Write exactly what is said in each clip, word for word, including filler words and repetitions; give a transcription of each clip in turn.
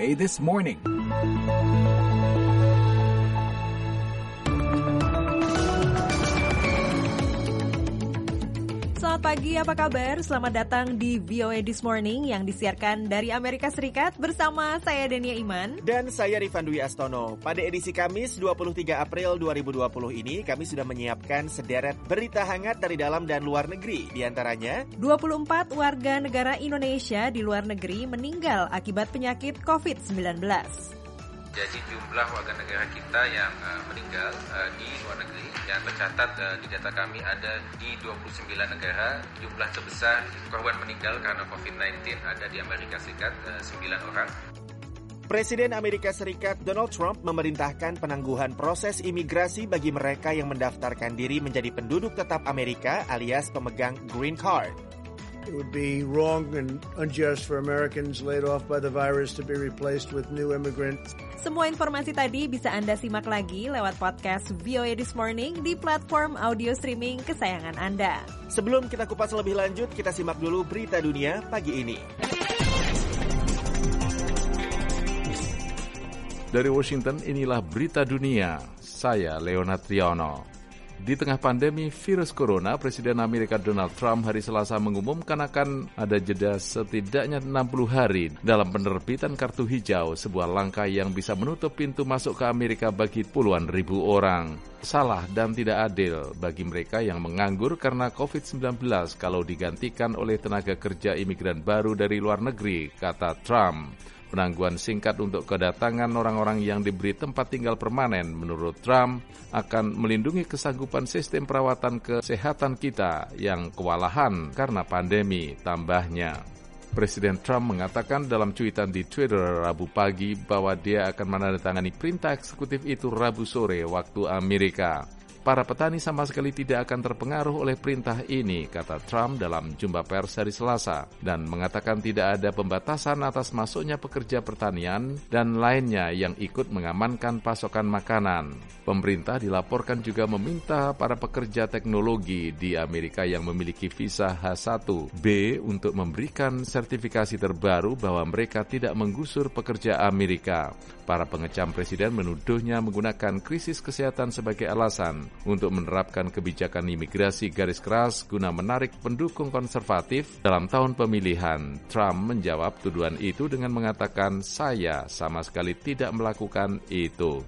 A This Morning. Selamat pagi, apa kabar? Selamat datang di V O A This Morning yang disiarkan dari Amerika Serikat bersama saya Denia Iman. Dan saya Rifan Dwi Astono. Pada edisi Kamis dua puluh tiga April dua ribu dua puluh ini, kami sudah menyiapkan sederet berita hangat dari dalam dan luar negeri. Di antaranya, dua puluh empat warga negara Indonesia di luar negeri meninggal akibat penyakit covid sembilan belas. Jadi jumlah warga negara kita yang uh, meninggal uh, di luar negeri yang tercatat uh, di data kami ada di dua puluh sembilan negara. Jumlah terbesar korban meninggal karena covid sembilan belas ada di Amerika Serikat, uh, sembilan orang. Presiden Amerika Serikat Donald Trump memerintahkan penangguhan proses imigrasi bagi mereka yang mendaftarkan diri menjadi penduduk tetap Amerika alias pemegang green card. It would be wrong and unjust for Americans laid off by the virus to be replaced with new immigrants. Semua informasi tadi bisa Anda simak lagi lewat podcast V O A This Morning di platform audio streaming kesayangan Anda. Sebelum kita kupas lebih lanjut, kita simak dulu berita dunia pagi ini. Dari Washington, inilah berita dunia. Saya Leonard Triono. Di tengah pandemi virus corona, Presiden Amerika Donald Trump hari Selasa mengumumkan akan ada jeda setidaknya enam puluh hari dalam penerbitan kartu hijau, sebuah langkah yang bisa menutup pintu masuk ke Amerika bagi puluhan ribu orang. Salah dan tidak adil bagi mereka yang menganggur karena covid sembilan belas kalau digantikan oleh tenaga kerja imigran baru dari luar negeri, kata Trump. Penangguhan singkat untuk kedatangan orang-orang yang diberi tempat tinggal permanen, menurut Trump, akan melindungi kesanggupan sistem perawatan kesehatan kita yang kewalahan karena pandemi, tambahnya. Presiden Trump mengatakan dalam cuitan di Twitter Rabu pagi bahwa dia akan menandatangani perintah eksekutif itu Rabu sore waktu Amerika. Para petani sama sekali tidak akan terpengaruh oleh perintah ini, kata Trump dalam jumpa pers hari Selasa, dan mengatakan tidak ada pembatasan atas masuknya pekerja pertanian dan lainnya yang ikut mengamankan pasokan makanan. Pemerintah dilaporkan juga meminta para pekerja teknologi di Amerika yang memiliki visa H satu B untuk memberikan sertifikasi terbaru bahwa mereka tidak menggusur pekerja Amerika. Para pengecam presiden menuduhnya menggunakan krisis kesehatan sebagai alasan untuk menerapkan kebijakan imigrasi garis keras guna menarik pendukung konservatif dalam tahun pemilihan. Trump menjawab tuduhan itu dengan mengatakan, "Saya sama sekali tidak melakukan itu."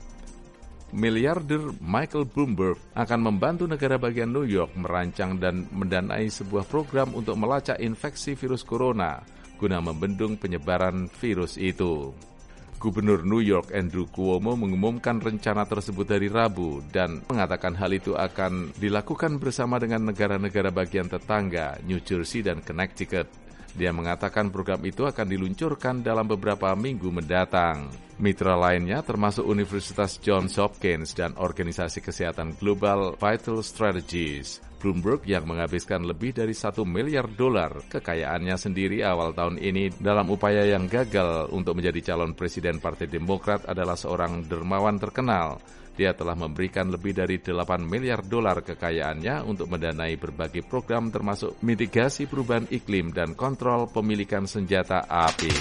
Miliarder Michael Bloomberg akan membantu negara bagian New York merancang dan mendanai sebuah program untuk melacak infeksi virus corona guna membendung penyebaran virus itu. Gubernur New York Andrew Cuomo mengumumkan rencana tersebut hari Rabu dan mengatakan hal itu akan dilakukan bersama dengan negara-negara bagian tetangga, New Jersey dan Connecticut. Dia mengatakan program itu akan diluncurkan dalam beberapa minggu mendatang. Mitra lainnya termasuk Universitas Johns Hopkins dan Organisasi Kesehatan Global Vital Strategies. Bloomberg yang menghabiskan lebih dari satu miliar dolar kekayaannya sendiri awal tahun ini dalam upaya yang gagal untuk menjadi calon presiden Partai Demokrat adalah seorang dermawan terkenal. Dia telah memberikan lebih dari delapan miliar dolar kekayaannya untuk mendanai berbagai program termasuk mitigasi perubahan iklim dan kontrol pemilikan senjata api.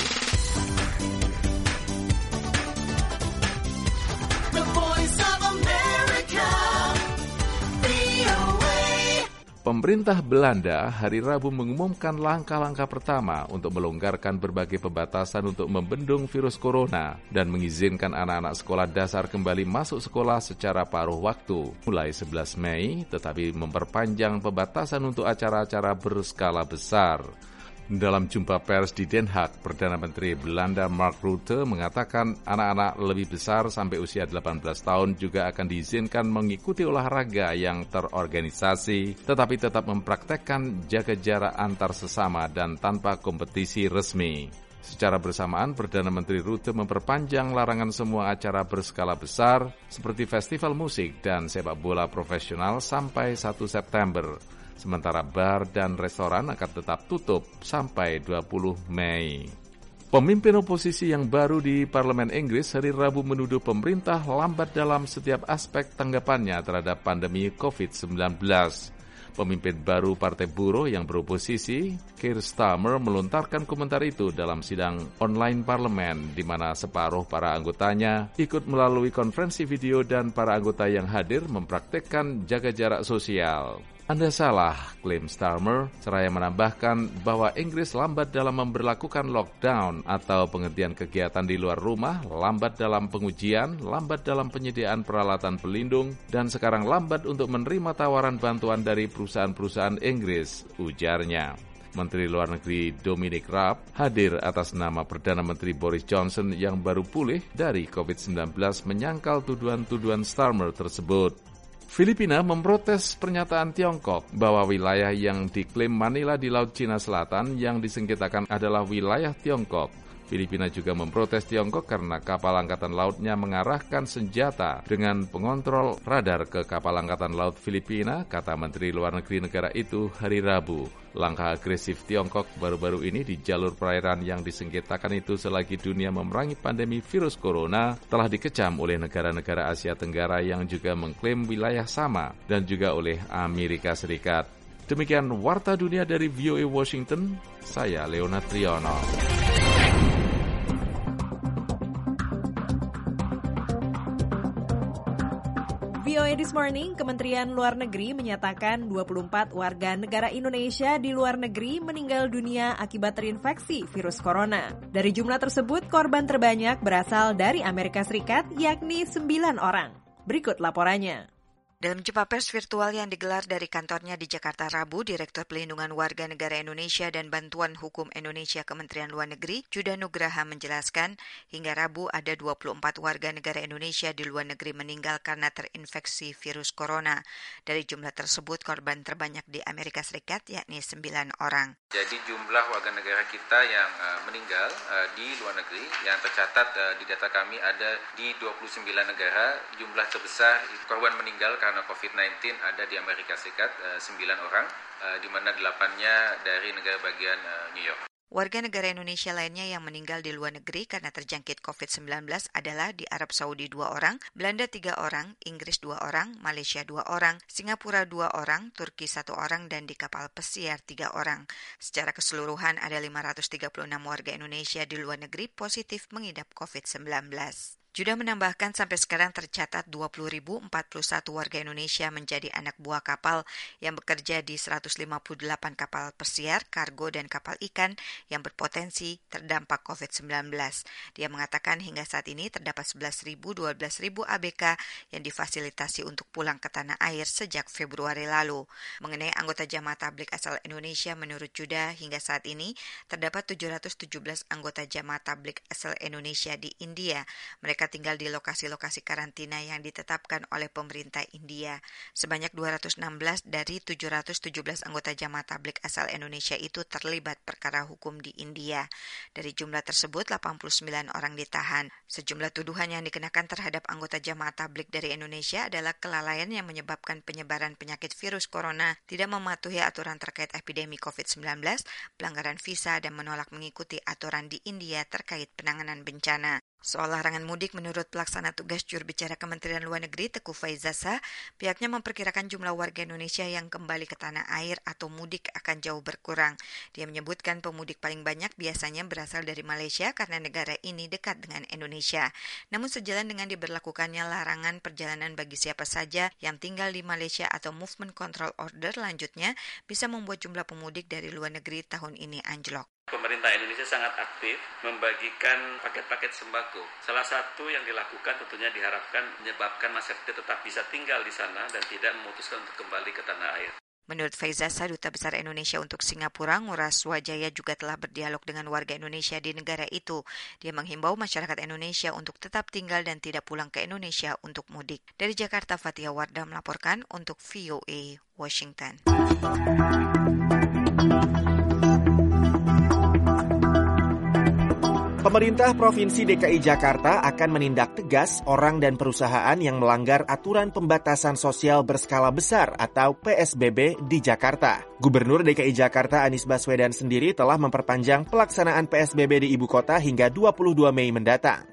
Pemerintah Belanda hari Rabu mengumumkan langkah-langkah pertama untuk melonggarkan berbagai pembatasan untuk membendung virus corona dan mengizinkan anak-anak sekolah dasar kembali masuk sekolah secara paruh waktu mulai sebelas Mei, tetapi memperpanjang pembatasan untuk acara-acara berskala besar. Dalam jumpa pers di Den Haag, Perdana Menteri Belanda Mark Rutte mengatakan anak-anak lebih besar sampai usia delapan belas tahun juga akan diizinkan mengikuti olahraga yang terorganisasi, tetapi tetap mempraktekkan jaga jarak antar sesama dan tanpa kompetisi resmi. Secara bersamaan, Perdana Menteri Rutte memperpanjang larangan semua acara berskala besar seperti festival musik dan sepak bola profesional sampai satu September. Sementara bar dan restoran akan tetap tutup sampai dua puluh Mei. Pemimpin oposisi yang baru di Parlemen Inggris hari Rabu menuduh pemerintah lambat dalam setiap aspek tanggapannya terhadap pandemi covid sembilan belas. Pemimpin baru Partai Buruh yang beroposisi, Keir Starmer, melontarkan komentar itu dalam sidang online parlemen, di mana separuh para anggotanya ikut melalui konferensi video dan para anggota yang hadir mempraktekkan jaga jarak sosial. Anda salah, klaim Starmer, seraya menambahkan bahwa Inggris lambat dalam memberlakukan lockdown atau penghentian kegiatan di luar rumah, lambat dalam pengujian, lambat dalam penyediaan peralatan pelindung, dan sekarang lambat untuk menerima tawaran bantuan dari perusahaan-perusahaan Inggris, ujarnya. Menteri Luar Negeri Dominic Raab hadir atas nama Perdana Menteri Boris Johnson yang baru pulih dari covid sembilan belas menyangkal tuduhan-tuduhan Starmer tersebut. Filipina memprotes pernyataan Tiongkok bahwa wilayah yang diklaim Manila di Laut Cina Selatan yang disengketakan adalah wilayah Tiongkok. Filipina juga memprotes Tiongkok karena kapal angkatan lautnya mengarahkan senjata dengan pengontrol radar ke kapal angkatan laut Filipina, kata Menteri Luar Negeri negara itu hari Rabu. Langkah agresif Tiongkok baru-baru ini di jalur perairan yang disengketakan itu selagi dunia memerangi pandemi virus corona telah dikecam oleh negara-negara Asia Tenggara yang juga mengklaim wilayah sama dan juga oleh Amerika Serikat. Demikian Warta Dunia dari V O A Washington, saya Leonard Triono. V O A This Morning, Kementerian Luar Negeri menyatakan dua puluh empat warga negara Indonesia di luar negeri meninggal dunia akibat terinfeksi virus corona. Dari jumlah tersebut, korban terbanyak berasal dari Amerika Serikat, yakni sembilan orang. Berikut laporannya. Dalam jumpa pers virtual yang digelar dari kantornya di Jakarta Rabu, Direktur Pelindungan Warga Negara Indonesia dan Bantuan Hukum Indonesia Kementerian Luar Negeri, Judah Nugraha menjelaskan, hingga Rabu ada dua puluh empat warga negara Indonesia di luar negeri meninggal karena terinfeksi virus corona. Dari jumlah tersebut, korban terbanyak di Amerika Serikat, yakni sembilan orang. Jadi jumlah warga negara kita yang uh, meninggal uh, di luar negeri yang tercatat uh, di data kami ada di dua puluh sembilan negara. Jumlah terbesar korban meninggal karena covid sembilan belas ada di Amerika Serikat, uh, sembilan orang, uh, di mana delapannya dari negara bagian uh, New York. Warga negara Indonesia lainnya yang meninggal di luar negeri karena terjangkit covid sembilan belas adalah di Arab Saudi dua orang, Belanda tiga orang, Inggris dua orang, Malaysia dua orang, Singapura dua orang, Turki satu orang, dan di kapal pesiar tiga orang. Secara keseluruhan ada lima ratus tiga puluh enam warga Indonesia di luar negeri positif mengidap covid sembilan belas. Judah menambahkan sampai sekarang tercatat dua puluh ribu empat puluh satu warga Indonesia menjadi anak buah kapal yang bekerja di seratus lima puluh delapan kapal pesiar, kargo, dan kapal ikan yang berpotensi terdampak covid sembilan belas. Dia mengatakan hingga saat ini terdapat sebelas ribu dua belas ribu A B K yang difasilitasi untuk pulang ke tanah air sejak Februari lalu. Mengenai anggota jamaah tabligh asal Indonesia, menurut Judah hingga saat ini terdapat tujuh ratus tujuh belas anggota jamaah tabligh asal Indonesia di India. Mereka tinggal di lokasi-lokasi karantina yang ditetapkan oleh pemerintah India. Sebanyak dua ratus enam belas dari tujuh ratus tujuh belas anggota jamaah tabligh asal Indonesia itu terlibat perkara hukum di India. Dari jumlah tersebut, delapan puluh sembilan orang ditahan. Sejumlah tuduhan yang dikenakan terhadap anggota jamaah tabligh dari Indonesia adalah kelalaian yang menyebabkan penyebaran penyakit virus corona, tidak mematuhi aturan terkait epidemi covid sembilan belas, pelanggaran visa, dan menolak mengikuti aturan di India terkait penanganan bencana. Soal larangan mudik, menurut pelaksana tugas juru bicara Kementerian Luar Negeri Teguh Faizasa, pihaknya memperkirakan jumlah warga Indonesia yang kembali ke tanah air atau mudik akan jauh berkurang. Dia menyebutkan pemudik paling banyak biasanya berasal dari Malaysia karena negara ini dekat dengan Indonesia. Namun sejalan dengan diberlakukannya larangan perjalanan bagi siapa saja yang tinggal di Malaysia atau Movement Control Order lanjutnya bisa membuat jumlah pemudik dari luar negeri tahun ini anjlok. Pemerintah Indonesia sangat aktif membagikan paket-paket sembako. Salah satu yang dilakukan tentunya diharapkan menyebabkan masyarakat tetap bisa tinggal di sana dan tidak memutuskan untuk kembali ke tanah air. Menurut Faizasa, Duta Besar Indonesia untuk Singapura, Ngurah Swajaya, juga telah berdialog dengan warga Indonesia di negara itu. Dia menghimbau masyarakat Indonesia untuk tetap tinggal dan tidak pulang ke Indonesia untuk mudik. Dari Jakarta, Fatia Wardah melaporkan untuk V O A Washington. Pemerintah Provinsi D K I Jakarta akan menindak tegas orang dan perusahaan yang melanggar aturan pembatasan sosial berskala besar atau P S B B di Jakarta. Gubernur D K I Jakarta Anies Baswedan sendiri telah memperpanjang pelaksanaan P S B B di ibu kota hingga dua puluh dua Mei mendatang.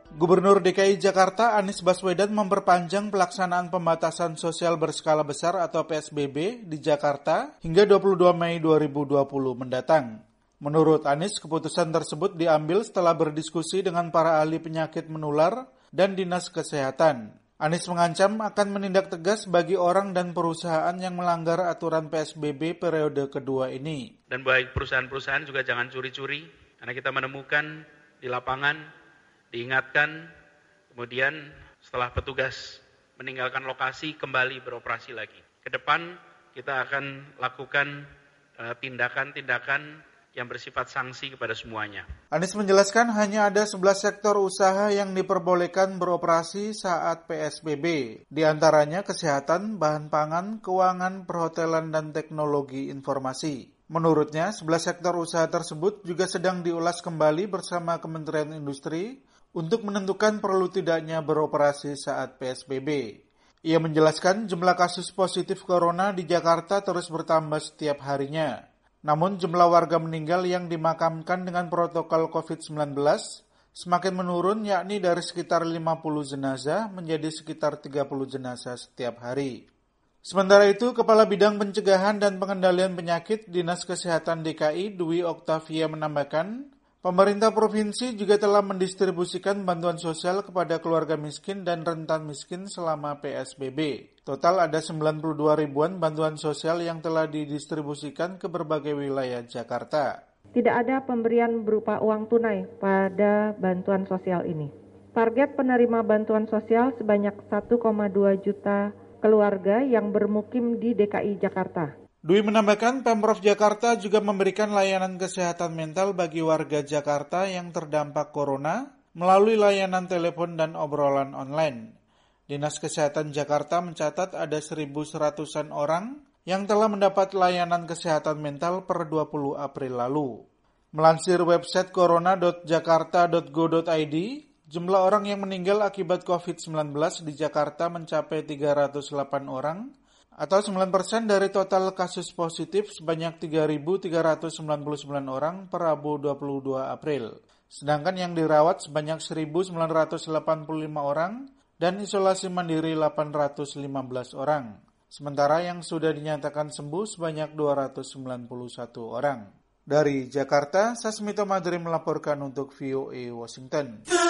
Gubernur D K I Jakarta Anies Baswedan memperpanjang pelaksanaan pembatasan sosial berskala besar atau P S B B di Jakarta hingga dua puluh dua Mei dua ribu dua puluh mendatang. Menurut Anies, keputusan tersebut diambil setelah berdiskusi dengan para ahli penyakit menular dan Dinas Kesehatan. Anies mengancam akan menindak tegas bagi orang dan perusahaan yang melanggar aturan P S B B periode kedua ini. Dan baik perusahaan-perusahaan juga jangan curi-curi, karena kita menemukan di lapangan, diingatkan, kemudian setelah petugas meninggalkan lokasi kembali beroperasi lagi. Ke depan kita akan lakukan uh, tindakan-tindakan yang bersifat sanksi kepada semuanya. Anies menjelaskan hanya ada sebelas sektor usaha yang diperbolehkan beroperasi saat P S B B. Di antaranya kesehatan, bahan pangan, keuangan, perhotelan, dan teknologi informasi. Menurutnya, sebelas sektor usaha tersebut juga sedang diulas kembali bersama Kementerian Industri untuk menentukan perlu tidaknya beroperasi saat P S B B. Ia menjelaskan jumlah kasus positif corona di Jakarta terus bertambah setiap harinya. Namun jumlah warga meninggal yang dimakamkan dengan protokol covid sembilan belas semakin menurun, yakni dari sekitar lima puluh jenazah menjadi sekitar tiga puluh jenazah setiap hari. Sementara itu, Kepala Bidang Pencegahan dan Pengendalian Penyakit Dinas Kesehatan D K I, Dwi Oktavia menambahkan, pemerintah provinsi juga telah mendistribusikan bantuan sosial kepada keluarga miskin dan rentan miskin selama P S B B. Total ada sembilan puluh dua ribuan bantuan sosial yang telah didistribusikan ke berbagai wilayah Jakarta. Tidak ada pemberian berupa uang tunai pada bantuan sosial ini. Target penerima bantuan sosial sebanyak satu koma dua juta keluarga yang bermukim di D K I Jakarta. Dwi menambahkan Pemprov Jakarta juga memberikan layanan kesehatan mental bagi warga Jakarta yang terdampak corona melalui layanan telepon dan obrolan online. Dinas Kesehatan Jakarta mencatat ada seribu seratusan orang yang telah mendapat layanan kesehatan mental per dua puluh April lalu. Melansir website corona dot jakarta dot go dot i d, jumlah orang yang meninggal akibat covid sembilan belas di Jakarta mencapai tiga ratus delapan orang, atau sembilan persen dari total kasus positif sebanyak tiga ribu tiga ratus sembilan puluh sembilan orang per Rabu dua puluh dua April. Sedangkan yang dirawat sebanyak seribu sembilan ratus delapan puluh lima orang dan isolasi mandiri delapan ratus lima belas orang. Sementara yang sudah dinyatakan sembuh sebanyak dua ratus sembilan puluh satu orang. Dari Jakarta, Sasmito Madri melaporkan untuk V O A Washington. The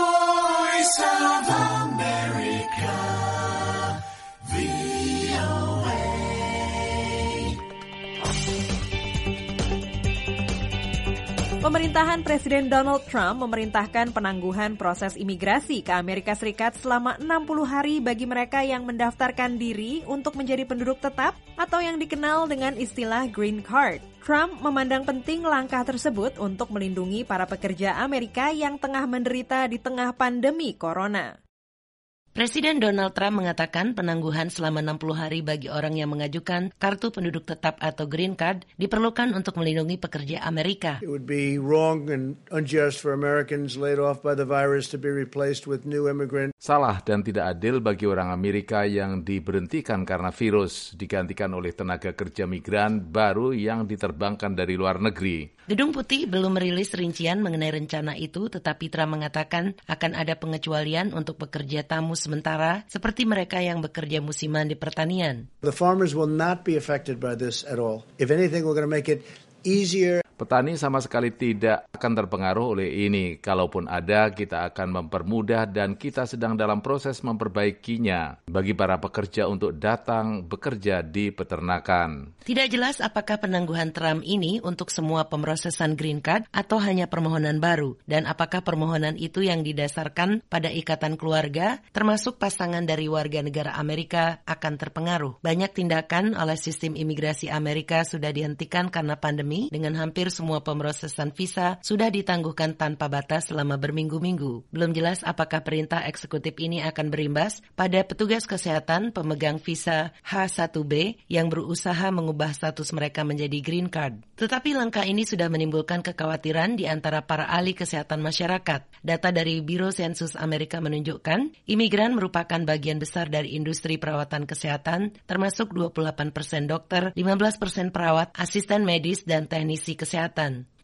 Voice of America, V O A. Pemerintahan Presiden Donald Trump memerintahkan penangguhan proses imigrasi ke Amerika Serikat selama enam puluh hari bagi mereka yang mendaftarkan diri untuk menjadi penduduk tetap atau yang dikenal dengan istilah Green Card. Trump memandang penting langkah tersebut untuk melindungi para pekerja Amerika yang tengah menderita di tengah pandemi corona. Presiden Donald Trump mengatakan penangguhan selama enam puluh hari bagi orang yang mengajukan kartu penduduk tetap atau Green Card diperlukan untuk melindungi pekerja Amerika. It would be wrong and unjust for Americans laid off by the virus to be replaced with new immigrants. Salah dan tidak adil bagi orang Amerika yang diberhentikan karena virus digantikan oleh tenaga kerja migran baru yang diterbangkan dari luar negeri. Gedung Putih belum merilis rincian mengenai rencana itu, tetapi Trump mengatakan akan ada pengecualian untuk pekerja tamu sementara seperti mereka yang bekerja musiman di pertanian. The farmers will not be affected by this at all. If anything, we're going to make it easier. Petani sama sekali tidak akan terpengaruh oleh ini. Kalaupun ada, kita akan mempermudah dan kita sedang dalam proses memperbaikinya bagi para pekerja untuk datang bekerja di peternakan. Tidak jelas apakah penangguhan Trump ini untuk semua pemrosesan Green Card atau hanya permohonan baru, dan apakah permohonan itu yang didasarkan pada ikatan keluarga, termasuk pasangan dari warga negara Amerika, akan terpengaruh. Banyak tindakan oleh sistem imigrasi Amerika sudah dihentikan karena pandemi, dengan hampir semua pemrosesan visa sudah ditangguhkan tanpa batas selama berminggu-minggu. Belum jelas apakah perintah eksekutif ini akan berimbas pada petugas kesehatan pemegang visa H satu B yang berusaha mengubah status mereka menjadi Green Card. Tetapi langkah ini sudah menimbulkan kekhawatiran di antara para ahli kesehatan masyarakat. Data dari Biro Sensus Amerika menunjukkan imigran merupakan bagian besar dari industri perawatan kesehatan, termasuk dua puluh delapan persen dokter, lima belas persen perawat, asisten medis, dan teknisi kesehatan.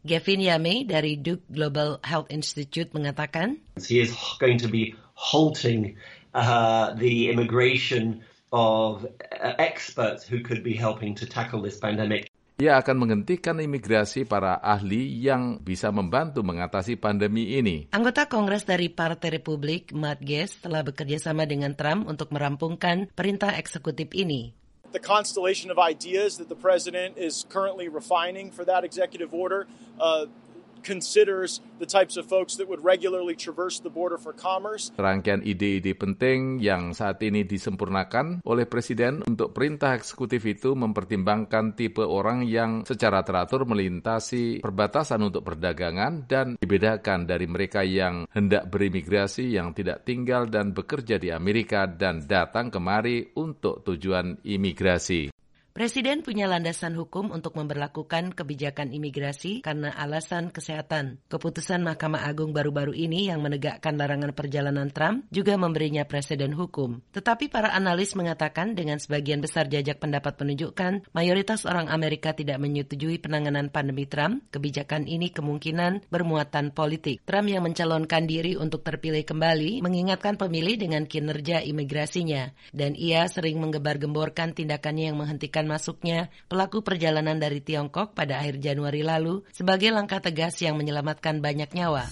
Gavin Yamey dari Duke Global Health Institute mengatakan, He is going to be halting uh, the immigration of uh, experts who could be helping to tackle this pandemic. Ia akan menghentikan imigrasi para ahli yang bisa membantu mengatasi pandemi ini. Anggota Kongres dari Partai Republik, Matt Gaetz, telah bekerja sama dengan Trump untuk merampungkan perintah eksekutif ini. The constellation of ideas that the president is currently refining for that executive order uh, considers the types of folks that would regularly traverse the border for commerce. Rangkaian ide-ide penting yang saat ini disempurnakan oleh Presiden untuk perintah eksekutif itu mempertimbangkan tipe orang yang secara teratur melintasi perbatasan untuk perdagangan dan dibedakan dari mereka yang hendak berimigrasi yang tidak tinggal dan bekerja di Amerika dan datang kemari untuk tujuan imigrasi. Presiden punya landasan hukum untuk memberlakukan kebijakan imigrasi karena alasan kesehatan. Keputusan Mahkamah Agung baru-baru ini yang menegakkan larangan perjalanan Trump juga memberinya presiden hukum. Tetapi para analis mengatakan dengan sebagian besar jajak pendapat menunjukkan mayoritas orang Amerika tidak menyetujui penanganan pandemi Trump, kebijakan ini kemungkinan bermuatan politik. Trump yang mencalonkan diri untuk terpilih kembali mengingatkan pemilih dengan kinerja imigrasinya, dan ia sering menggembar-gemborkan tindakannya yang menghentikan masuknya pelaku perjalanan dari Tiongkok pada akhir Januari lalu sebagai langkah tegas yang menyelamatkan banyak nyawa.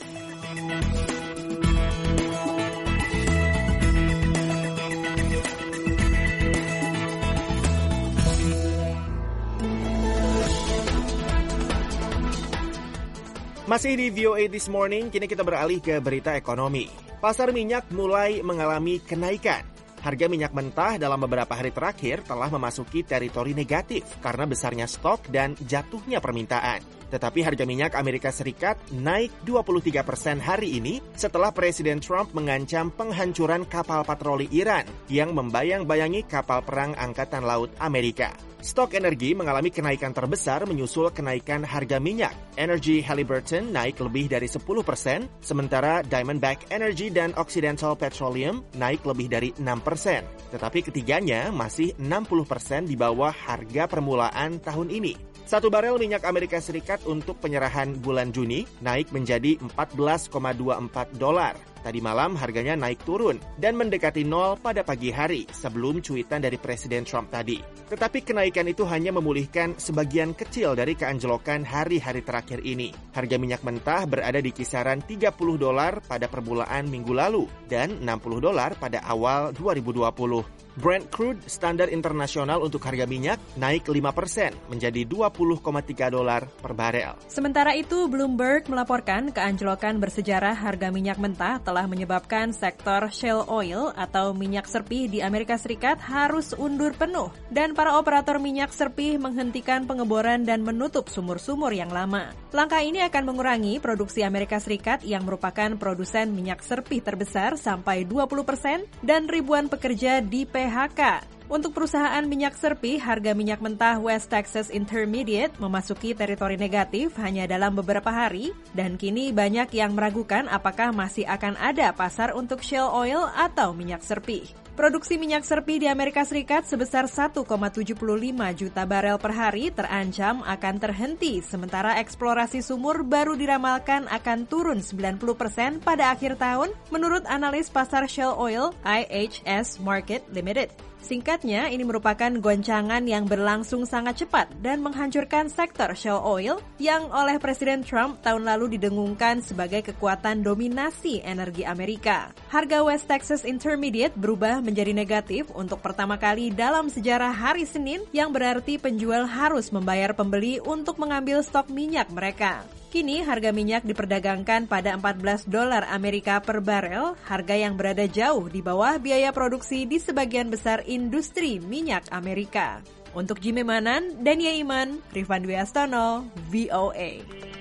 Masih di V O A This Morning, kini kita beralih ke berita ekonomi. Pasar minyak mulai mengalami kenaikan. Harga minyak mentah dalam beberapa hari terakhir telah memasuki teritori negatif karena besarnya stok dan jatuhnya permintaan. Tetapi harga minyak Amerika Serikat naik dua puluh tiga persen hari ini setelah Presiden Trump mengancam penghancuran kapal patroli Iran yang membayang-bayangi kapal perang Angkatan Laut Amerika. Stok energi mengalami kenaikan terbesar menyusul kenaikan harga minyak. Energy Halliburton naik lebih dari sepuluh persen, sementara Diamondback Energy dan Occidental Petroleum naik lebih dari enam persen. Tetapi ketiganya masih enam puluh persen di bawah harga permulaan tahun ini. Satu barel minyak Amerika Serikat untuk penyerahan bulan Juni naik menjadi empat belas koma dua empat dolar. Tadi malam harganya naik turun dan mendekati nol pada pagi hari sebelum cuitan dari Presiden Trump tadi. Tetapi kenaikan itu hanya memulihkan sebagian kecil dari keanjlokan hari-hari terakhir ini. Harga minyak mentah berada di kisaran tiga puluh dolar pada permulaan minggu lalu dan enam puluh dolar pada awal dua ribu dua puluh. Brent crude standar internasional untuk harga minyak naik lima persen menjadi dua puluh koma tiga dolar per barel. Sementara itu, Bloomberg melaporkan keanjlokan bersejarah harga minyak mentah telah menyebabkan sektor shale oil atau minyak serpih di Amerika Serikat harus undur penuh dan para operator minyak serpih menghentikan pengeboran dan menutup sumur-sumur yang lama. Langkah ini akan mengurangi produksi Amerika Serikat yang merupakan produsen minyak serpih terbesar sampai dua puluh persen dan ribuan pekerja di P H K. Untuk perusahaan minyak serpih, harga minyak mentah West Texas Intermediate memasuki teritori negatif hanya dalam beberapa hari, dan kini banyak yang meragukan apakah masih akan ada pasar untuk shale oil atau minyak serpih. Produksi minyak serpih di Amerika Serikat sebesar satu koma tujuh lima juta barel per hari terancam akan terhenti, sementara eksplorasi sumur baru diramalkan akan turun sembilan puluh persen pada akhir tahun menurut analis pasar shale oil I H S Markit Limited. Singkatnya, ini merupakan goncangan yang berlangsung sangat cepat dan menghancurkan sektor shale oil yang oleh Presiden Trump tahun lalu didengungkan sebagai kekuatan dominasi energi Amerika. Harga West Texas Intermediate berubah menjadi negatif untuk pertama kali dalam sejarah hari Senin, yang berarti penjual harus membayar pembeli untuk mengambil stok minyak mereka. Kini harga minyak diperdagangkan pada empat belas dolar Amerika per barel, harga yang berada jauh di bawah biaya produksi di sebagian besar industri minyak Amerika. Untuk Jimmy Manan, Dania Iman, Rifan Dwi Astono, V O A.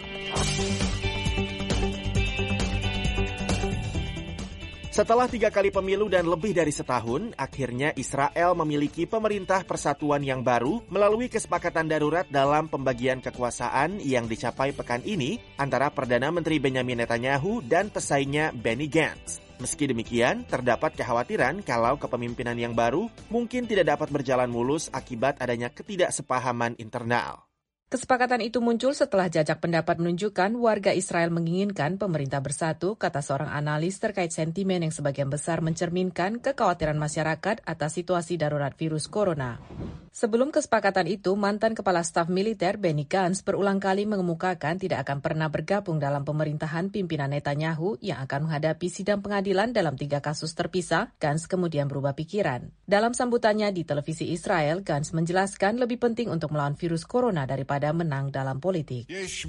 Setelah tiga kali pemilu dan lebih dari setahun, akhirnya Israel memiliki pemerintah persatuan yang baru melalui kesepakatan darurat dalam pembagian kekuasaan yang dicapai pekan ini antara Perdana Menteri Benjamin Netanyahu dan pesaingnya Benny Gantz. Meski demikian, terdapat kekhawatiran kalau kepemimpinan yang baru mungkin tidak dapat berjalan mulus akibat adanya ketidaksepahaman internal. Kesepakatan itu muncul setelah jajak pendapat menunjukkan warga Israel menginginkan pemerintah bersatu, kata seorang analis terkait sentimen yang sebagian besar mencerminkan kekhawatiran masyarakat atas situasi darurat virus corona. Sebelum kesepakatan itu, mantan Kepala Staf Militer Benny Gantz berulang kali mengemukakan tidak akan pernah bergabung dalam pemerintahan pimpinan Netanyahu yang akan menghadapi sidang pengadilan dalam tiga kasus terpisah. Gantz kemudian berubah pikiran. Dalam sambutannya di televisi Israel, Gantz menjelaskan lebih penting untuk melawan virus corona daripada menang dalam politik.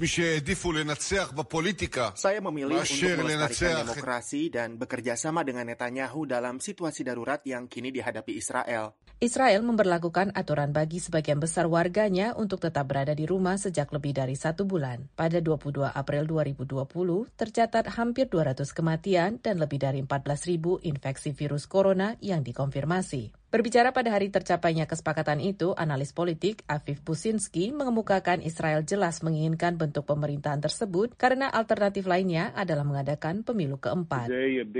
Saya memilih untuk melestarikan demokrasi dan bekerja sama dengan Netanyahu dalam situasi darurat yang kini dihadapi Israel. Israel memberlakukan aturan bagi sebagian besar warganya untuk tetap berada di rumah sejak lebih dari satu bulan. Pada dua puluh dua April dua ribu dua puluh, tercatat hampir dua ratus kematian dan lebih dari empat belas ribu infeksi virus corona yang dikonfirmasi. Berbicara pada hari tercapainya kesepakatan itu, analis politik Aviv Businski mengemukakan Israel jelas menginginkan bentuk pemerintahan tersebut karena alternatif lainnya adalah mengadakan pemilu keempat.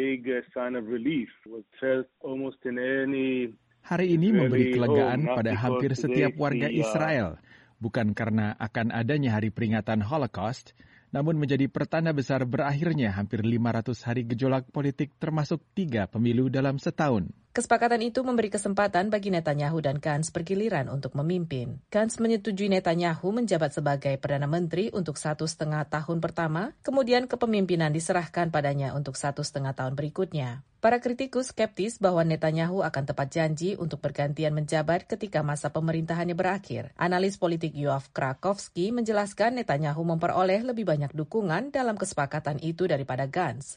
Hari ini memberi kelegaan pada hampir setiap warga Israel, bukan karena akan adanya hari peringatan Holocaust, namun menjadi pertanda besar berakhirnya hampir lima ratus hari gejolak politik termasuk tiga pemilu dalam setahun. Kesepakatan itu memberi kesempatan bagi Netanyahu dan Gantz bergiliran untuk memimpin. Gantz menyetujui Netanyahu menjabat sebagai Perdana Menteri untuk satu setengah tahun pertama, kemudian kepemimpinan diserahkan padanya untuk satu setengah tahun berikutnya. Para kritikus skeptis bahwa Netanyahu akan tepat janji untuk bergantian menjabat ketika masa pemerintahannya berakhir. Analis politik Yoav Krakowski menjelaskan Netanyahu memperoleh lebih banyak dukungan dalam kesepakatan itu daripada Gantz.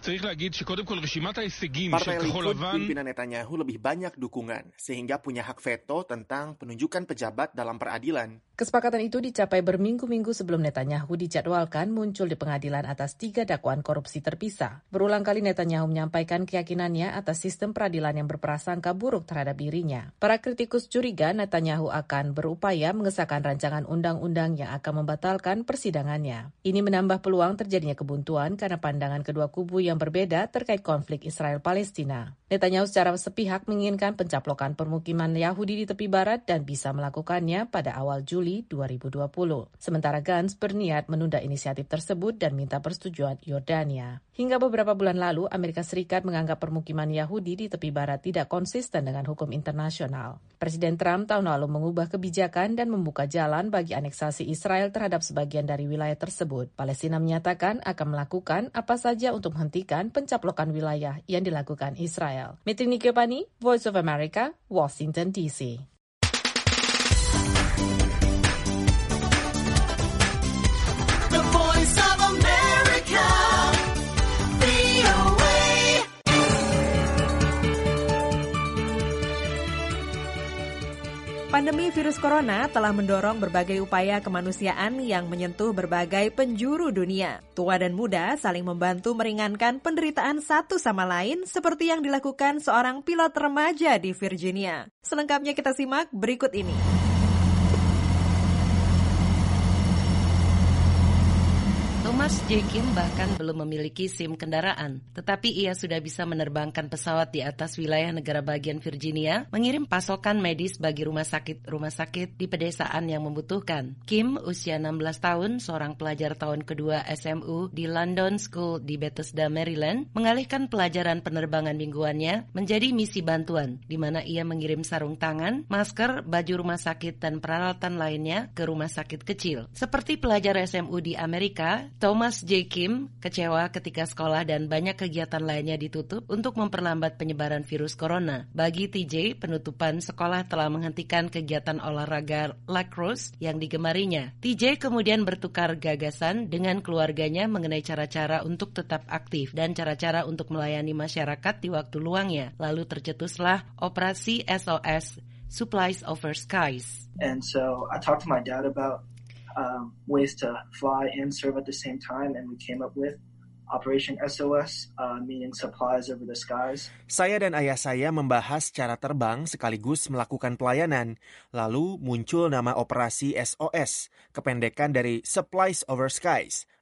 Partai Likud pimpinan Netanyahu lebih banyak dukungan, sehingga punya hak veto tentang penunjukan pejabat dalam peradilan. Kesepakatan itu dicapai berminggu-minggu sebelum Netanyahu dijadwalkan muncul di pengadilan atas tiga dakwaan korupsi terpisah. Berulang kali Netanyahu menyampaikan keyakinannya atas sistem peradilan yang berprasangka buruk terhadap dirinya. Para kritikus curiga Netanyahu akan berupaya mengesahkan rancangan undang-undang yang akan membatalkan persidangannya. Ini menambah peluang terjadinya kebuntuan karena pandangan kedua kubu yang berbeda terkait konflik Israel-Palestina. Netanyahu secara sepihak menginginkan pencaplokan permukiman Yahudi di tepi barat dan bisa melakukannya pada awal Juli dua ribu dua puluh. Sementara Gantz berniat menunda inisiatif tersebut dan minta persetujuan Yordania. Hingga beberapa bulan lalu, Amerika Serikat menganggap permukiman Yahudi di tepi barat tidak konsisten dengan hukum internasional. Presiden Trump tahun lalu mengubah kebijakan dan membuka jalan bagi aneksasi Israel terhadap sebagian dari wilayah tersebut. Palestina menyatakan akan melakukan apa saja untuk menghentikan pencaplokan wilayah yang dilakukan Israel. Mitri Nikyopani, Voice of America, Washington D C. The Voice of America, V O A. Pandemi virus corona telah mendorong berbagai upaya kemanusiaan yang menyentuh berbagai penjuru dunia. Tua dan muda saling membantu meringankan penderitaan satu sama lain seperti yang dilakukan seorang pilot remaja di Virginia. Selengkapnya kita simak berikut ini. Thomas J. Kim bahkan belum memiliki SIM kendaraan, tetapi ia sudah bisa menerbangkan pesawat di atas wilayah negara bagian Virginia, mengirim pasokan medis bagi rumah sakit-rumah sakit di pedesaan yang membutuhkan. Kim, usia enam belas tahun, seorang pelajar tahun kedua S M U di London School di Bethesda, Maryland, mengalihkan pelajaran penerbangan mingguannya menjadi misi bantuan, di mana ia mengirim sarung tangan, masker, baju rumah sakit, dan peralatan lainnya ke rumah sakit kecil. Seperti pelajar S M U di Amerika, Thomas J. Kim kecewa ketika sekolah dan banyak kegiatan lainnya ditutup untuk memperlambat penyebaran virus corona. Bagi T J, penutupan sekolah telah menghentikan kegiatan olahraga lacrosse yang digemarinya. T J kemudian bertukar gagasan dengan keluarganya mengenai cara-cara untuk tetap aktif dan cara-cara untuk melayani masyarakat di waktu luangnya. Lalu tercetuslah operasi S O S, Supplies Over Skies. And so I talked to my dad about Um, ways to fly and serve at the same time, and we came up with Operation S O S, uh, meaning Supplies Over the Skies. Saya dan ayah saya membahas cara terbang sekaligus melakukan pelayanan. Lalu muncul nama Operasi S O S, kependekan dari Supplies Over Skies,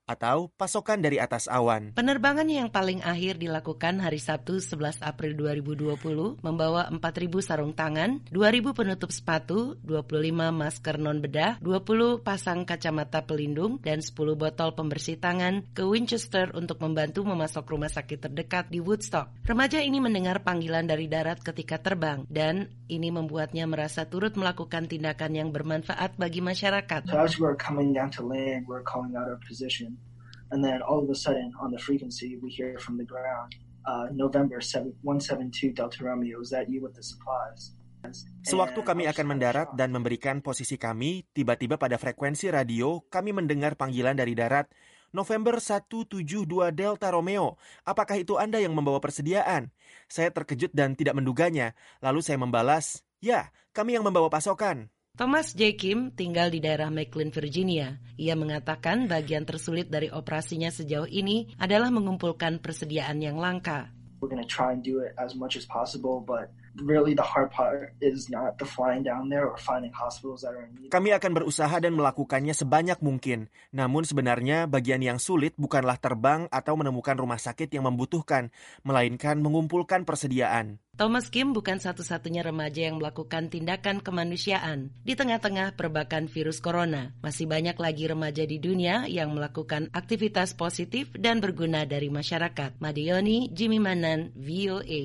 atau pasokan dari atas awan. Penerbangan yang paling akhir dilakukan hari Sabtu sebelas April dua ribu dua puluh membawa empat ribu sarung tangan, dua ribu penutup sepatu, dua puluh lima masker non-bedah, dua puluh pasang kacamata pelindung, dan sepuluh botol pembersih tangan ke Winchester untuk membantu memasok rumah sakit terdekat di Woodstock. Remaja ini mendengar panggilan dari darat ketika terbang, dan ini membuatnya merasa turut melakukan tindakan yang bermanfaat bagi masyarakat. So as we're coming down to land, we're calling out our position. And then all of a sudden, on the frequency, we hear from the ground, uh, November one seven two Delta Romeo, is that you with the supplies? Sewaktu kami akan mendarat dan memberikan posisi kami, tiba-tiba pada frekuensi radio, kami mendengar panggilan dari darat, November satu tujuh dua Delta Romeo, apakah itu Anda yang membawa persediaan? Saya terkejut dan tidak menduganya, lalu saya membalas, ya, kami yang membawa pasokan. Thomas J. Kim tinggal di daerah McLean, Virginia. Ia mengatakan bagian tersulit dari operasinya sejauh ini adalah mengumpulkan persediaan yang langka. We're going to try and do it as much as possible, but really the hard part is not the flying down there or finding hospitals that are in need. Kami akan berusaha dan melakukannya sebanyak mungkin. Namun sebenarnya bagian yang sulit bukanlah terbang atau menemukan rumah sakit yang membutuhkan, melainkan mengumpulkan persediaan. Thomas Kim bukan satu-satunya remaja yang melakukan tindakan kemanusiaan. Di tengah-tengah perbakan virus corona, masih banyak lagi remaja di dunia yang melakukan aktivitas positif dan berguna dari masyarakat. Madioni, Jimmy Manan, V O A.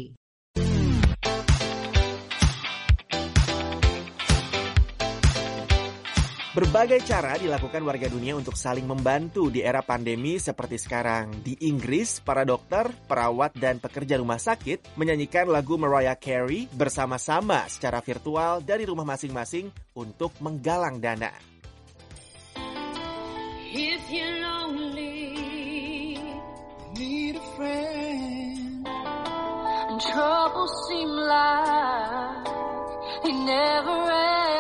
Berbagai cara dilakukan warga dunia untuk saling membantu di era pandemi seperti sekarang. Di Inggris, para dokter, perawat, dan pekerja rumah sakit menyanyikan lagu Mariah Carey bersama-sama secara virtual dari rumah masing-masing untuk menggalang dana. If you're lonely, need a friend, and trouble seem like it never ends.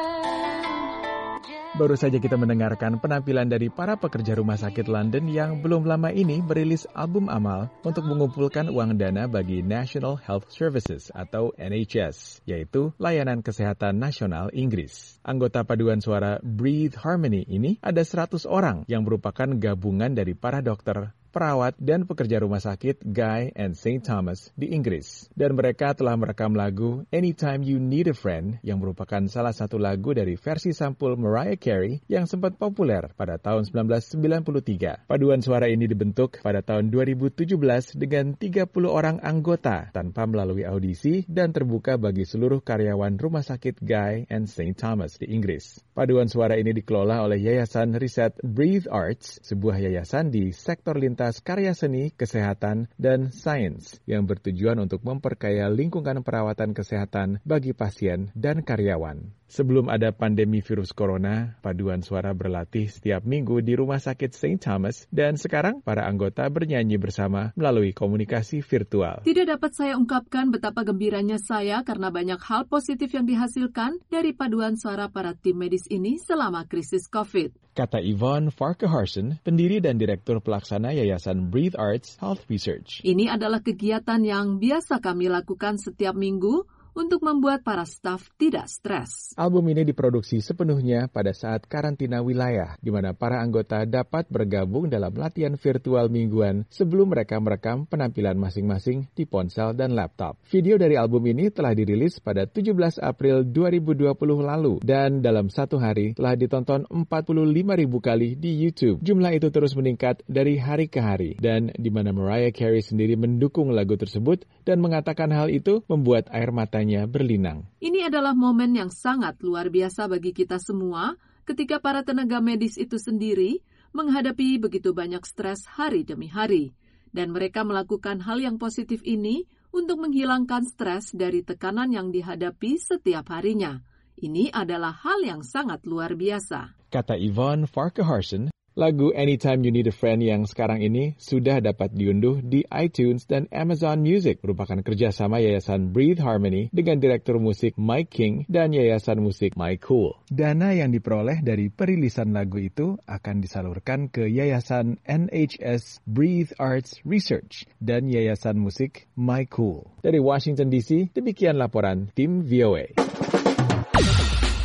Baru saja kita mendengarkan penampilan dari para pekerja rumah sakit London yang belum lama ini merilis album amal untuk mengumpulkan uang dana bagi National Health Services atau N H S, yaitu Layanan Kesehatan Nasional Inggris. Anggota paduan suara Breathe Harmony ini ada seratus orang yang merupakan gabungan dari para dokter, perawat, dan pekerja rumah sakit Guy and Saint Thomas di Inggris. Dan mereka telah merekam lagu Anytime You Need a Friend yang merupakan salah satu lagu dari versi sampul Mariah Carey yang sempat populer pada tahun sembilan belas sembilan puluh tiga. Paduan suara ini dibentuk pada tahun dua ribu tujuh belas dengan tiga puluh orang anggota tanpa melalui audisi dan terbuka bagi seluruh karyawan rumah sakit Guy and Saint Thomas di Inggris. Paduan suara ini dikelola oleh Yayasan Riset Breathe Arts, sebuah yayasan di sektor lintas karya seni, kesehatan, dan sains yang bertujuan untuk memperkaya lingkungan perawatan kesehatan bagi pasien dan karyawan. Sebelum ada pandemi virus corona, paduan suara berlatih setiap minggu di Rumah Sakit Saint Thomas dan sekarang para anggota bernyanyi bersama melalui komunikasi virtual. Tidak dapat saya ungkapkan betapa gembiranya saya karena banyak hal positif yang dihasilkan dari paduan suara para tim medis ini selama krisis COVID. Kata Yvonne Farquharson, pendiri dan direktur pelaksana Yayasan Breathe Arts Health Research. Ini adalah kegiatan yang biasa kami lakukan setiap minggu untuk membuat para staf tidak stres. Album ini diproduksi sepenuhnya pada saat karantina wilayah, di mana para anggota dapat bergabung dalam latihan virtual mingguan sebelum mereka merekam penampilan masing-masing di ponsel dan laptop. Video dari album ini telah dirilis pada tujuh belas April dua ribu dua puluh lalu, dan dalam satu hari telah ditonton empat puluh lima ribu kali di YouTube. Jumlah itu terus meningkat dari hari ke hari, dan di mana Mariah Carey sendiri mendukung lagu tersebut dan mengatakan hal itu membuat air mata berlinang. Ini adalah momen yang sangat luar biasa bagi kita semua ketika para tenaga medis itu sendiri menghadapi begitu banyak stres hari demi hari. Dan mereka melakukan hal yang positif ini untuk menghilangkan stres dari tekanan yang dihadapi setiap harinya. Ini adalah hal yang sangat luar biasa. Kata Yvonne Farquharson, lagu Anytime You Need a Friend yang sekarang ini sudah dapat diunduh di iTunes dan Amazon Music, merupakan kerjasama Yayasan Breathe Harmony dengan Direktur Musik Mike King dan Yayasan Musik My Cool. Dana yang diperoleh dari perilisan lagu itu akan disalurkan ke Yayasan N H S Breathe Arts Research dan Yayasan Musik My Cool. Dari Washington D C, demikian laporan tim V O A.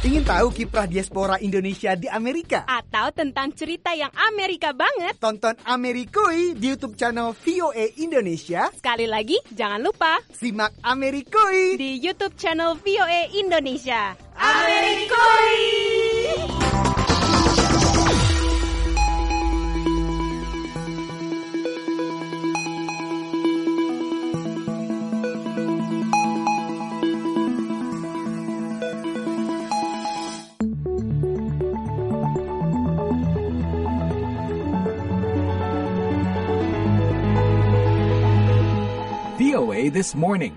Ingin tahu kiprah diaspora Indonesia di Amerika? Atau tentang cerita yang Amerika banget? Tonton Amerikui di YouTube channel V O A Indonesia. Sekali lagi, jangan lupa simak Amerikui di YouTube channel V O A Indonesia. Amerikui! V O A This Morning.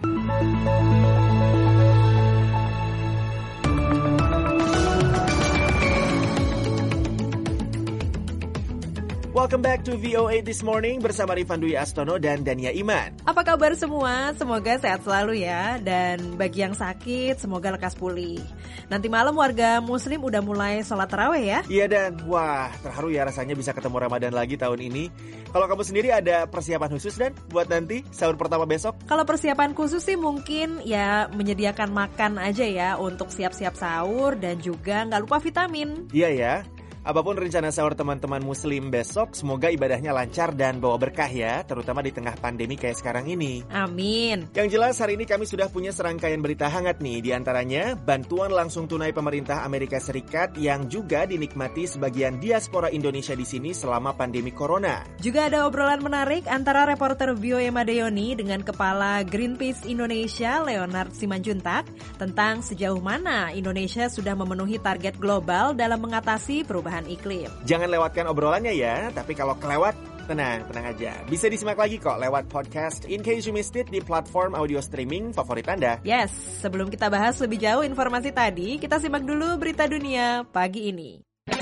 Welcome back to V O A This Morning bersama Rifan Dwi Astono dan Dania Iman. Apa kabar semua? Semoga sehat selalu ya. Dan bagi yang sakit, semoga lekas pulih. Nanti malam warga muslim udah mulai sholat tarawih ya? Iya dan, wah terharu ya rasanya bisa ketemu Ramadan lagi tahun ini. Kalau kamu sendiri ada persiapan khusus dan buat nanti sahur pertama besok? Kalau persiapan khusus sih mungkin ya menyediakan makan aja ya untuk siap-siap sahur dan juga nggak lupa vitamin. Iya ya. Apapun rencana sahur teman-teman muslim besok, semoga ibadahnya lancar dan bawa berkah ya, terutama di tengah pandemi kayak sekarang ini. Amin. Yang jelas hari ini kami sudah punya serangkaian berita hangat nih, di antaranya bantuan langsung tunai pemerintah Amerika Serikat yang juga dinikmati sebagian diaspora Indonesia di sini selama pandemi corona. Juga ada obrolan menarik antara reporter V O A Madaoni dengan kepala Greenpeace Indonesia Leonard Simanjuntak tentang sejauh mana Indonesia sudah memenuhi target global dalam mengatasi perubahan iklim. Jangan lewatkan obrolannya ya, tapi kalau kelewat, tenang, tenang aja. Bisa disimak lagi kok lewat podcast In Case You Missed It di platform audio streaming favorit Anda. Yes, sebelum kita bahas lebih jauh informasi tadi, kita simak dulu berita dunia pagi ini.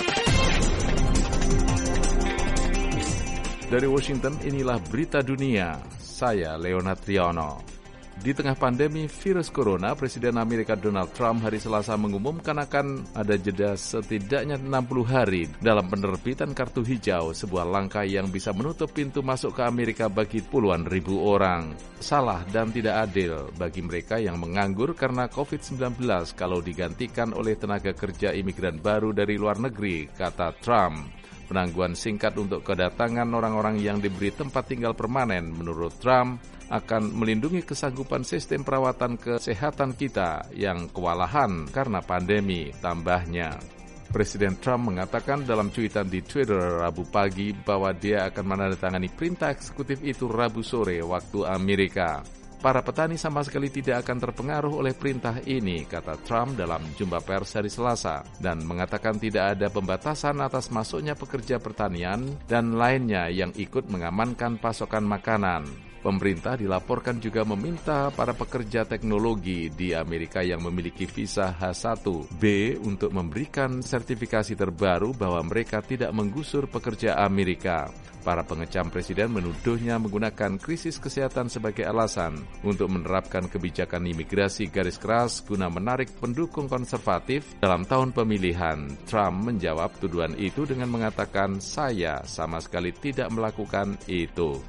Dari Washington, inilah berita dunia. Saya Leonard Triono. Di tengah pandemi virus corona, Presiden Amerika Donald Trump hari Selasa mengumumkan akan ada jeda setidaknya enam puluh hari dalam penerbitan kartu hijau, sebuah langkah yang bisa menutup pintu masuk ke Amerika bagi puluhan ribu orang. Salah dan tidak adil bagi mereka yang menganggur karena covid sembilan belas kalau digantikan oleh tenaga kerja imigran baru dari luar negeri, kata Trump. Penangguhan singkat untuk kedatangan orang-orang yang diberi tempat tinggal permanen, menurut Trump, akan melindungi kesanggupan sistem perawatan kesehatan kita yang kewalahan karena pandemi, tambahnya. Presiden Trump mengatakan dalam cuitan di Twitter Rabu pagi bahwa dia akan menandatangani perintah eksekutif itu Rabu sore waktu Amerika. Para petani sama sekali tidak akan terpengaruh oleh perintah ini, kata Trump dalam jumpa pers hari Selasa, dan mengatakan tidak ada pembatasan atas masuknya pekerja pertanian dan lainnya yang ikut mengamankan pasokan makanan. Pemerintah dilaporkan juga meminta para pekerja teknologi di Amerika yang memiliki visa H satu B untuk memberikan sertifikasi terbaru bahwa mereka tidak menggusur pekerja Amerika. Para pengecam presiden menuduhnya menggunakan krisis kesehatan sebagai alasan untuk menerapkan kebijakan imigrasi garis keras guna menarik pendukung konservatif dalam tahun pemilihan. Trump menjawab tuduhan itu dengan mengatakan, "Saya sama sekali tidak melakukan itu."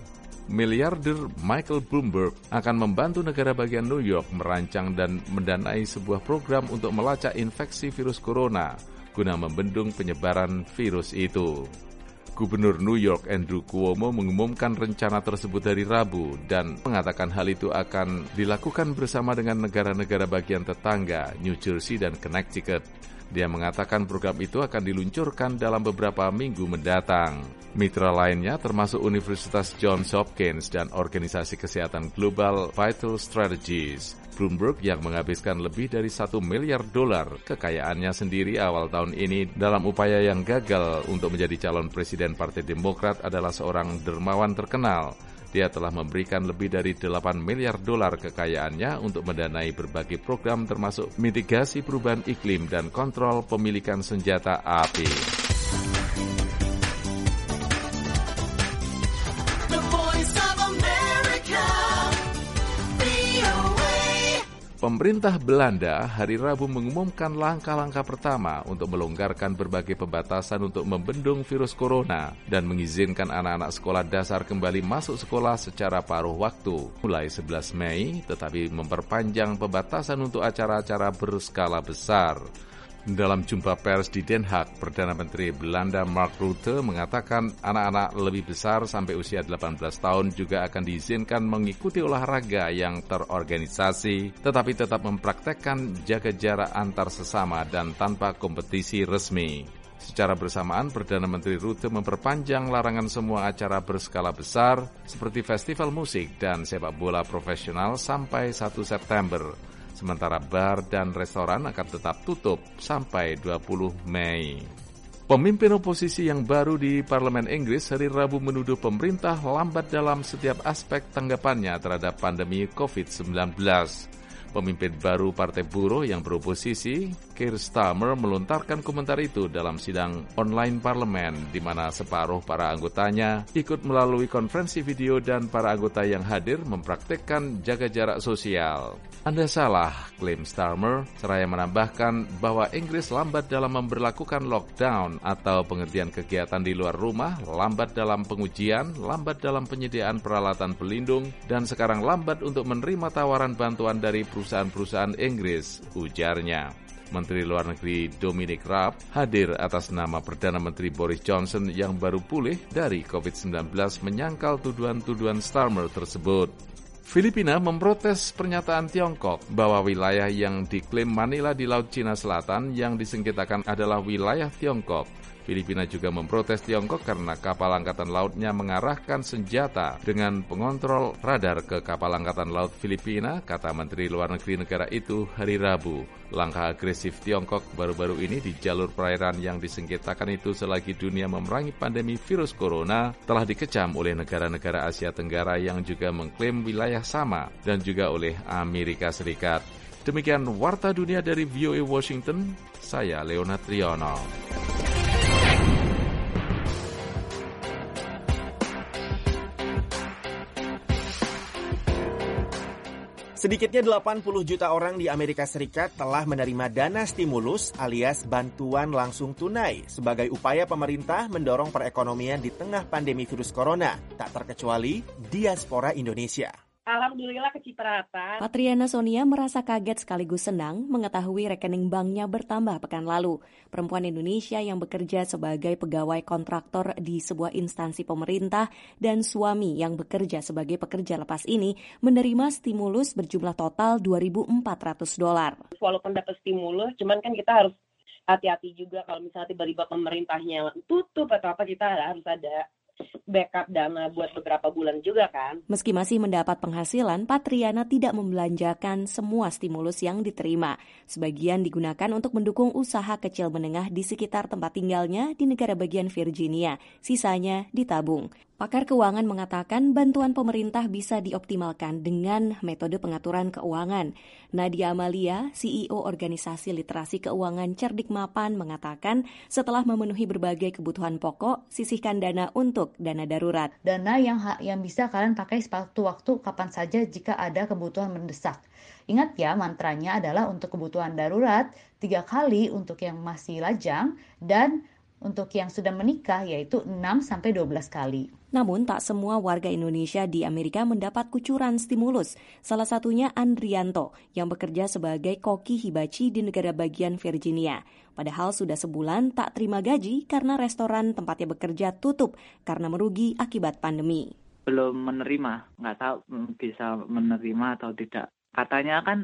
Miliarder Michael Bloomberg akan membantu negara bagian New York merancang dan mendanai sebuah program untuk melacak infeksi virus corona guna membendung penyebaran virus itu. Gubernur New York Andrew Cuomo mengumumkan rencana tersebut hari Rabu dan mengatakan hal itu akan dilakukan bersama dengan negara-negara bagian tetangga, New Jersey dan Connecticut. Dia mengatakan program itu akan diluncurkan dalam beberapa minggu mendatang. Mitra lainnya termasuk Universitas Johns Hopkins dan Organisasi Kesehatan Global Vital Strategies. Bloomberg yang menghabiskan lebih dari satu miliar dolar kekayaannya sendiri awal tahun ini dalam upaya yang gagal untuk menjadi calon presiden Partai Demokrat adalah seorang dermawan terkenal. Dia telah memberikan lebih dari delapan miliar dolar kekayaannya untuk mendanai berbagai program termasuk mitigasi perubahan iklim dan kontrol pemilikan senjata api. Pemerintah Belanda hari Rabu mengumumkan langkah-langkah pertama untuk melonggarkan berbagai pembatasan untuk membendung virus corona dan mengizinkan anak-anak sekolah dasar kembali masuk sekolah secara paruh waktu mulai sebelas Mei, tetapi memperpanjang pembatasan untuk acara-acara berskala besar. Dalam jumpa pers di Den Haag, Perdana Menteri Belanda Mark Rutte mengatakan anak-anak lebih besar sampai usia delapan belas tahun juga akan diizinkan mengikuti olahraga yang terorganisasi, tetapi tetap mempraktekkan jaga jarak antar sesama dan tanpa kompetisi resmi. Secara bersamaan, Perdana Menteri Rutte memperpanjang larangan semua acara berskala besar seperti festival musik dan sepak bola profesional sampai satu September. Sementara bar dan restoran akan tetap tutup sampai dua puluh Mei. Pemimpin oposisi yang baru di Parlemen Inggris hari Rabu menuduh pemerintah lambat dalam setiap aspek tanggapannya terhadap pandemi covid sembilan belas. Pemimpin baru Partai Buruh yang beroposisi, Keir Starmer, melontarkan komentar itu dalam sidang online parlemen, di mana separuh para anggotanya ikut melalui konferensi video dan para anggota yang hadir mempraktikkan jaga jarak sosial. Anda salah, klaim Starmer, seraya menambahkan bahwa Inggris lambat dalam memberlakukan lockdown atau penghentian kegiatan di luar rumah, lambat dalam pengujian, lambat dalam penyediaan peralatan pelindung, dan sekarang lambat untuk menerima tawaran bantuan dari perusahaan-perusahaan Inggris, ujarnya. Menteri Luar Negeri Dominic Raab hadir atas nama Perdana Menteri Boris Johnson yang baru pulih dari covid sembilan belas menyangkal tuduhan-tuduhan Starmer tersebut. Filipina memprotes pernyataan Tiongkok bahwa wilayah yang diklaim Manila di Laut Cina Selatan yang disengketakan adalah wilayah Tiongkok. Filipina juga memprotes Tiongkok karena kapal angkatan lautnya mengarahkan senjata dengan pengontrol radar ke kapal angkatan laut Filipina, kata Menteri Luar Negeri negara itu hari Rabu. Langkah agresif Tiongkok baru-baru ini di jalur perairan yang disengketakan itu selagi dunia memerangi pandemi virus corona telah dikecam oleh negara-negara Asia Tenggara yang juga mengklaim wilayah sama dan juga oleh Amerika Serikat. Demikian Warta Dunia dari V O A Washington, saya Leonard Triono. Sedikitnya delapan puluh juta orang di Amerika Serikat telah menerima dana stimulus alias bantuan langsung tunai sebagai upaya pemerintah mendorong perekonomian di tengah pandemi virus corona, tak terkecuali diaspora Indonesia. Alhamdulillah kecipratan. Patriana Sonia merasa kaget sekaligus senang mengetahui rekening banknya bertambah pekan lalu. Perempuan Indonesia yang bekerja sebagai pegawai kontraktor di sebuah instansi pemerintah dan suami yang bekerja sebagai pekerja lepas ini menerima stimulus berjumlah total dua ribu empat ratus dolar. Walaupun dapat stimulus, cuman kan kita harus hati-hati juga kalau misalnya tiba-tiba pemerintahnya tutup atau apa, kita harus ada backup dana buat beberapa bulan juga kan. Meski masih mendapat penghasilan, Patriana tidak membelanjakan semua stimulus yang diterima. Sebagian digunakan untuk mendukung usaha kecil menengah di sekitar tempat tinggalnya di negara bagian Virginia. Sisanya ditabung. Pakar keuangan mengatakan bantuan pemerintah bisa dioptimalkan dengan metode pengaturan keuangan. Nadia Amalia, C E O Organisasi Literasi Keuangan Cerdik Mapan, mengatakan setelah memenuhi berbagai kebutuhan pokok, sisihkan dana untuk dana darurat. Dana yang yang bisa kalian pakai sewaktu-waktu kapan saja jika ada kebutuhan mendesak. Ingat ya, mantranya adalah untuk kebutuhan darurat, tiga kali untuk yang masih lajang, dan untuk yang sudah menikah yaitu enam sampai dua belas kali. Namun tak semua warga Indonesia di Amerika mendapat kucuran stimulus. Salah satunya Andrianto yang bekerja sebagai koki hibachi di negara bagian Virginia. Padahal sudah sebulan tak terima gaji karena restoran tempatnya bekerja tutup karena merugi akibat pandemi. Belum menerima, nggak tahu bisa menerima atau tidak. Katanya kan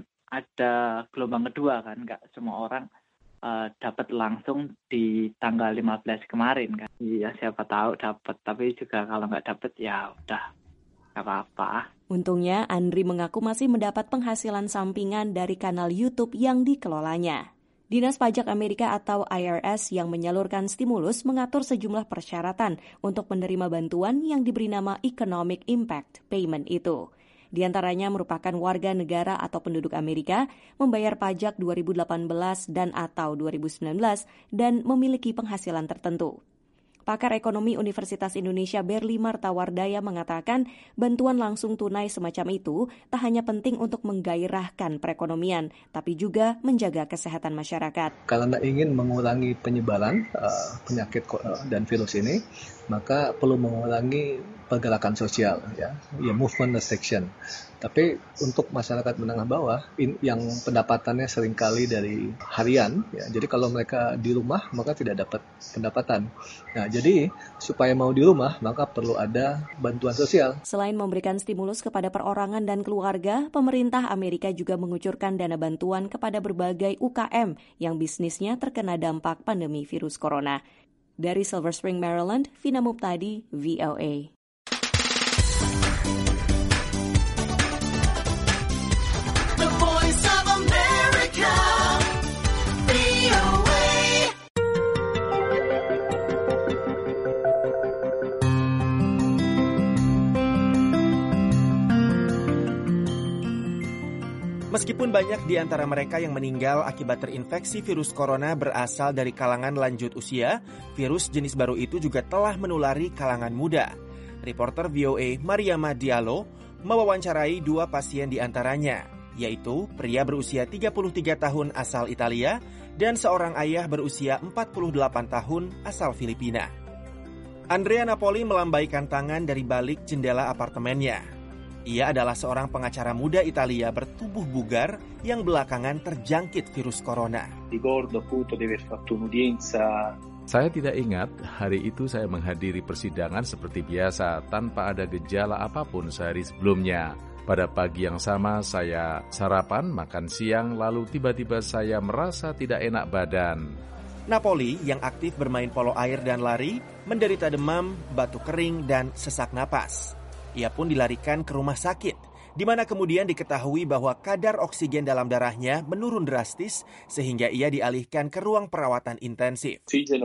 ada gelombang kedua kan, nggak semua orang Uh, dapat langsung di tanggal lima belas kemarin kan. Iya, siapa tahu dapat, tapi juga kalau nggak dapat ya udah nggak apa-apa. Untungnya Andri mengaku masih mendapat penghasilan sampingan dari kanal YouTube yang dikelolanya. Dinas Pajak Amerika atau I R S yang menyalurkan stimulus mengatur sejumlah persyaratan untuk menerima bantuan yang diberi nama Economic Impact Payment itu. Di antaranya merupakan warga negara atau penduduk Amerika, membayar pajak dua ribu delapan belas dan atau dua ribu sembilan belas, dan memiliki penghasilan tertentu. Pakar ekonomi Universitas Indonesia Berli Martawardaya mengatakan bantuan langsung tunai semacam itu tak hanya penting untuk menggairahkan perekonomian, tapi juga menjaga kesehatan masyarakat. Karena ingin mengurangi penyebaran uh, penyakit uh, dan virus ini, maka perlu mengurangi pergerakan sosial, ya, ya movement restriction. Tapi untuk masyarakat menengah bawah in, yang pendapatannya seringkali dari harian, ya, jadi kalau mereka di rumah maka tidak dapat pendapatan. Nah, jadi supaya mau di rumah maka perlu ada bantuan sosial. Selain memberikan stimulus kepada perorangan dan keluarga, pemerintah Amerika juga mengucurkan dana bantuan kepada berbagai U K M yang bisnisnya terkena dampak pandemi virus corona. Dari Silver Spring, Maryland, Vina Muptadi, V O A. Meskipun banyak di antara mereka yang meninggal akibat terinfeksi virus corona berasal dari kalangan lanjut usia, virus jenis baru itu juga telah menulari kalangan muda. Reporter V O A Mariama Diallo mewawancarai dua pasien di antaranya, yaitu pria berusia tiga puluh tiga tahun asal Italia dan seorang ayah berusia empat puluh delapan tahun asal Filipina. Andrea Napoli melambaikan tangan dari balik jendela apartemennya. Ia adalah seorang pengacara muda Italia bertubuh bugar yang belakangan terjangkit virus corona. Saya tidak ingat hari itu saya menghadiri persidangan seperti biasa tanpa ada gejala apapun sehari sebelumnya. Pada pagi yang sama saya sarapan, makan siang, lalu tiba-tiba saya merasa tidak enak badan. Napoli yang aktif bermain polo air dan lari menderita demam, batuk kering, dan sesak napas. Ia pun dilarikan ke rumah sakit, di mana kemudian diketahui bahwa kadar oksigen dalam darahnya menurun drastis sehingga ia dialihkan ke ruang perawatan intensif.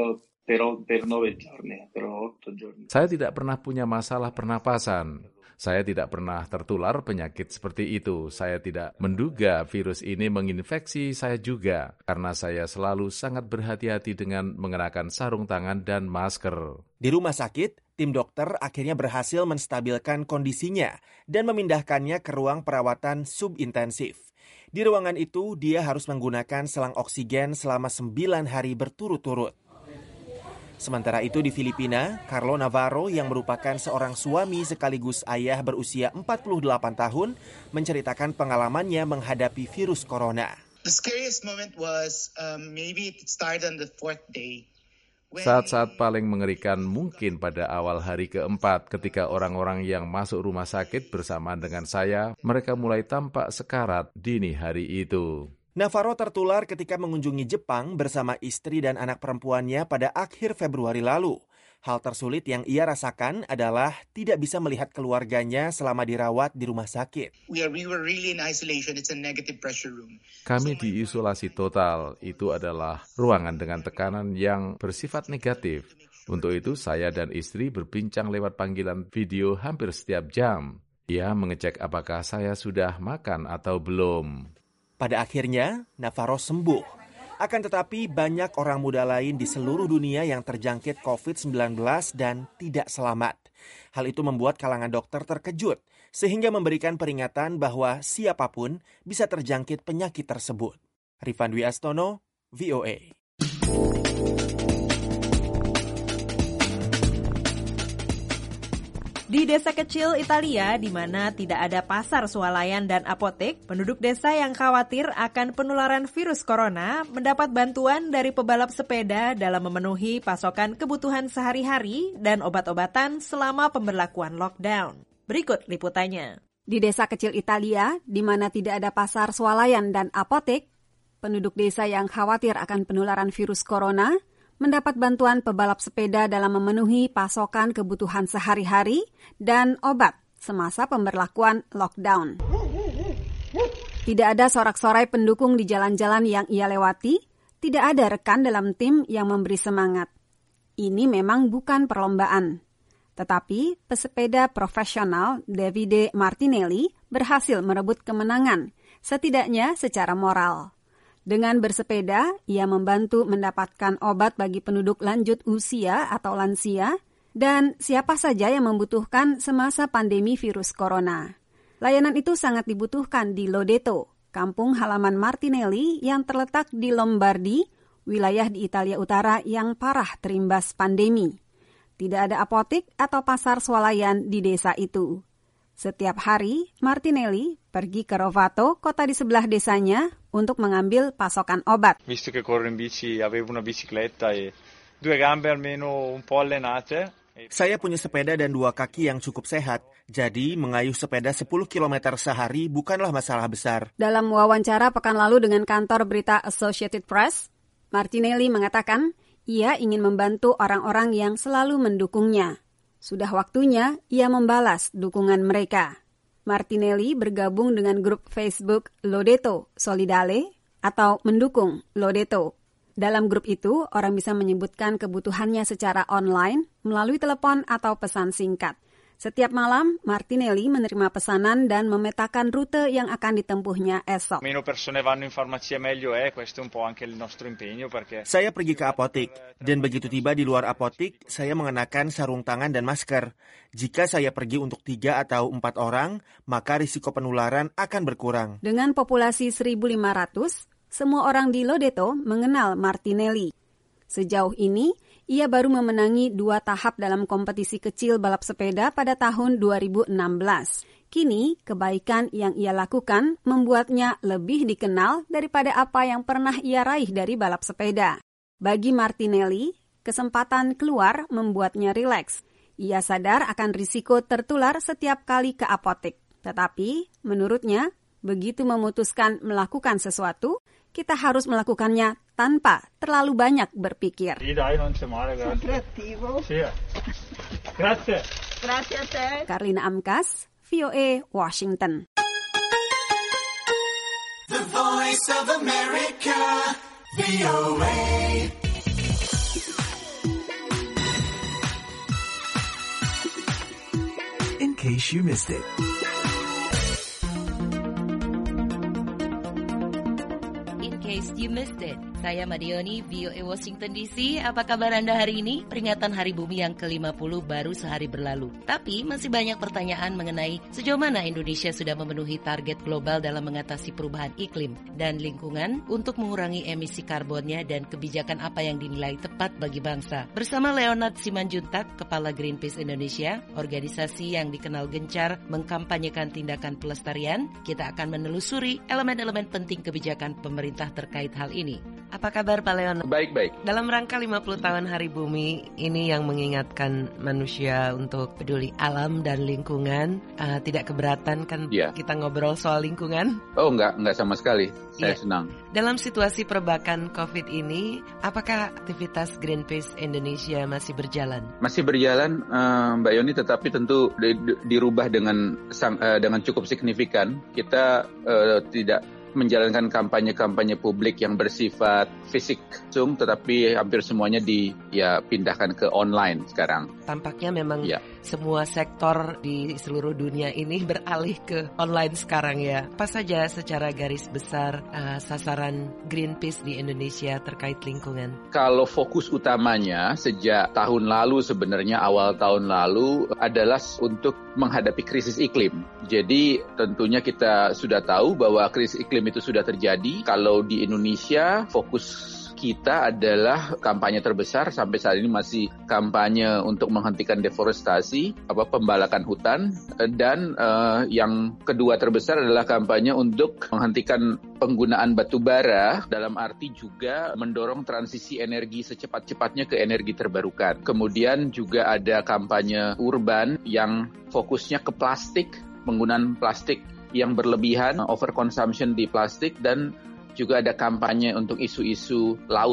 Saya tidak pernah punya masalah pernapasan. Saya tidak pernah tertular penyakit seperti itu. Saya tidak menduga virus ini menginfeksi saya juga, karena saya selalu sangat berhati-hati dengan mengenakan sarung tangan dan masker. Di rumah sakit, tim dokter akhirnya berhasil menstabilkan kondisinya dan memindahkannya ke ruang perawatan subintensif. Di ruangan itu, dia harus menggunakan selang oksigen selama sembilan hari berturut-turut. Sementara itu di Filipina, Carlo Navarro yang merupakan seorang suami sekaligus ayah berusia empat puluh delapan tahun menceritakan pengalamannya menghadapi virus corona. The scariest moment was um, maybe it started on the fourth day. Saat-saat paling mengerikan mungkin pada awal hari keempat ketika orang-orang yang masuk rumah sakit bersamaan dengan saya, mereka mulai tampak sekarat dini hari itu. Navarro tertular ketika mengunjungi Jepang bersama istri dan anak perempuannya pada akhir Februari lalu. Hal tersulit yang ia rasakan adalah tidak bisa melihat keluarganya selama dirawat di rumah sakit. We are, we were really in isolation. It's a negative pressure room. Kami diisolasi total. Itu adalah ruangan dengan tekanan yang bersifat negatif. Untuk itu saya dan istri berbincang lewat panggilan video hampir setiap jam. Ia mengecek apakah saya sudah makan atau belum. Pada akhirnya, Navarro sembuh. Akan tetapi banyak orang muda lain di seluruh dunia yang terjangkit covid sembilan belas dan tidak selamat. Hal itu membuat kalangan dokter terkejut, sehingga memberikan peringatan bahwa siapapun bisa terjangkit penyakit tersebut. Rifan Dwi Astono, V O A. Di desa kecil Italia, di mana tidak ada pasar swalayan dan apotek, penduduk desa yang khawatir akan penularan virus corona mendapat bantuan dari pebalap sepeda dalam memenuhi pasokan kebutuhan sehari-hari dan obat-obatan selama pemberlakuan lockdown. Berikut liputannya. Di desa kecil Italia, di mana tidak ada pasar swalayan dan apotek, penduduk desa yang khawatir akan penularan virus corona mendapat bantuan pebalap sepeda dalam memenuhi pasokan kebutuhan sehari-hari dan obat semasa pemberlakuan lockdown. Tidak ada sorak-sorai pendukung di jalan-jalan yang ia lewati, tidak ada rekan dalam tim yang memberi semangat. Ini memang bukan perlombaan. Tetapi pesepeda profesional Davide Martinelli berhasil merebut kemenangan, setidaknya secara moral. Dengan bersepeda, ia membantu mendapatkan obat bagi penduduk lanjut usia atau lansia dan siapa saja yang membutuhkan semasa pandemi virus corona. Layanan itu sangat dibutuhkan di Lodeto, kampung halaman Martinelli yang terletak di Lombardi, wilayah di Italia Utara yang parah terimbas pandemi. Tidak ada apotek atau pasar swalayan di desa itu. Setiap hari, Martinelli pergi ke Rovato, kota di sebelah desanya, untuk mengambil pasokan obat. Visto che corro in bici, avevo una bicicletta e due gambe almeno un po' allenate. Saya punya sepeda dan dua kaki yang cukup sehat, jadi mengayuh sepeda sepuluh kilometer sehari bukanlah masalah besar. Dalam wawancara pekan lalu dengan kantor berita Associated Press, Martinelli mengatakan ia ingin membantu orang-orang yang selalu mendukungnya. Sudah waktunya ia membalas dukungan mereka. Martinelli bergabung dengan grup Facebook Lodeto Solidale atau mendukung Lodeto. Dalam grup itu, orang bisa menyebutkan kebutuhannya secara online melalui telepon atau pesan singkat. Setiap malam, Martinelli menerima pesanan dan memetakan rute yang akan ditempuhnya esok. Meno persone vanno in farmacia meglio è, questo un po' anche il nostro impegno perché Saya pergi ke apotek dan begitu tiba di luar apotek, saya mengenakan sarung tangan dan masker. Jika saya pergi untuk tiga atau empat orang, maka risiko penularan akan berkurang. Dengan populasi seribu lima ratus, semua orang di Lodeto mengenal Martinelli. Sejauh ini, ia baru memenangi dua tahap dalam kompetisi kecil balap sepeda pada tahun dua ribu enam belas. Kini, kebaikan yang ia lakukan membuatnya lebih dikenal daripada apa yang pernah ia raih dari balap sepeda. Bagi Martinelli, kesempatan keluar membuatnya rileks. Ia sadar akan risiko tertular setiap kali ke apotek. Tetapi, menurutnya, begitu memutuskan melakukan sesuatu, kita harus melakukannya tanpa terlalu banyak berpikir. Karlina Amkas, V O A, Washington. The Voice of America, V O A. In case you missed it. You missed it. Saya Madioni, V O A Washington D C. Apa kabar Anda hari ini? Peringatan Hari Bumi yang ke lima puluh baru sehari berlalu. Tapi masih banyak pertanyaan mengenai sejauh mana Indonesia sudah memenuhi target global dalam mengatasi perubahan iklim dan lingkungan untuk mengurangi emisi karbonnya dan kebijakan apa yang dinilai tepat bagi bangsa. Bersama Leonard Simanjuntak, Kepala Greenpeace Indonesia, organisasi yang dikenal gencar mengkampanyekan tindakan pelestarian, kita akan menelusuri elemen-elemen penting kebijakan pemerintah terkait hal ini. Apa kabar Pak Leonard? Baik-baik. Dalam rangka lima puluh tahun Hari Bumi, ini yang mengingatkan manusia untuk peduli alam dan lingkungan. Uh, tidak keberatan kan yeah. kita ngobrol soal lingkungan? Oh enggak, enggak sama sekali. Saya yeah. senang. Dalam situasi perbakan COVID ini, apakah aktivitas Greenpeace Indonesia masih berjalan? Masih berjalan, uh, Mbak Yoni, tetapi tentu di, di, dirubah dengan sang, uh, dengan cukup signifikan. Kita uh, tidak menjalankan kampanye-kampanye publik yang bersifat fisik, Zoom, tetapi hampir semuanya di ya pindahkan ke online sekarang. Tampaknya memang ya. semua sektor di seluruh dunia ini beralih ke online sekarang ya. Apa saja secara garis besar uh, sasaran Greenpeace di Indonesia terkait lingkungan? Kalau fokus utamanya sejak tahun lalu, sebenarnya awal tahun lalu, adalah untuk menghadapi krisis iklim. Jadi tentunya kita sudah tahu bahwa krisis iklim itu sudah terjadi. Kalau di Indonesia, fokus kita adalah kampanye terbesar sampai saat ini masih kampanye untuk menghentikan deforestasi, apa pembalakan hutan, dan uh, yang kedua terbesar adalah kampanye untuk menghentikan penggunaan batu bara, dalam arti juga mendorong transisi energi secepat-cepatnya ke energi terbarukan. Kemudian juga ada kampanye urban yang fokusnya ke plastik, penggunaan plastik yang berlebihan, overconsumption di plastik, dan juga ada kampanye untuk isu-isu laut.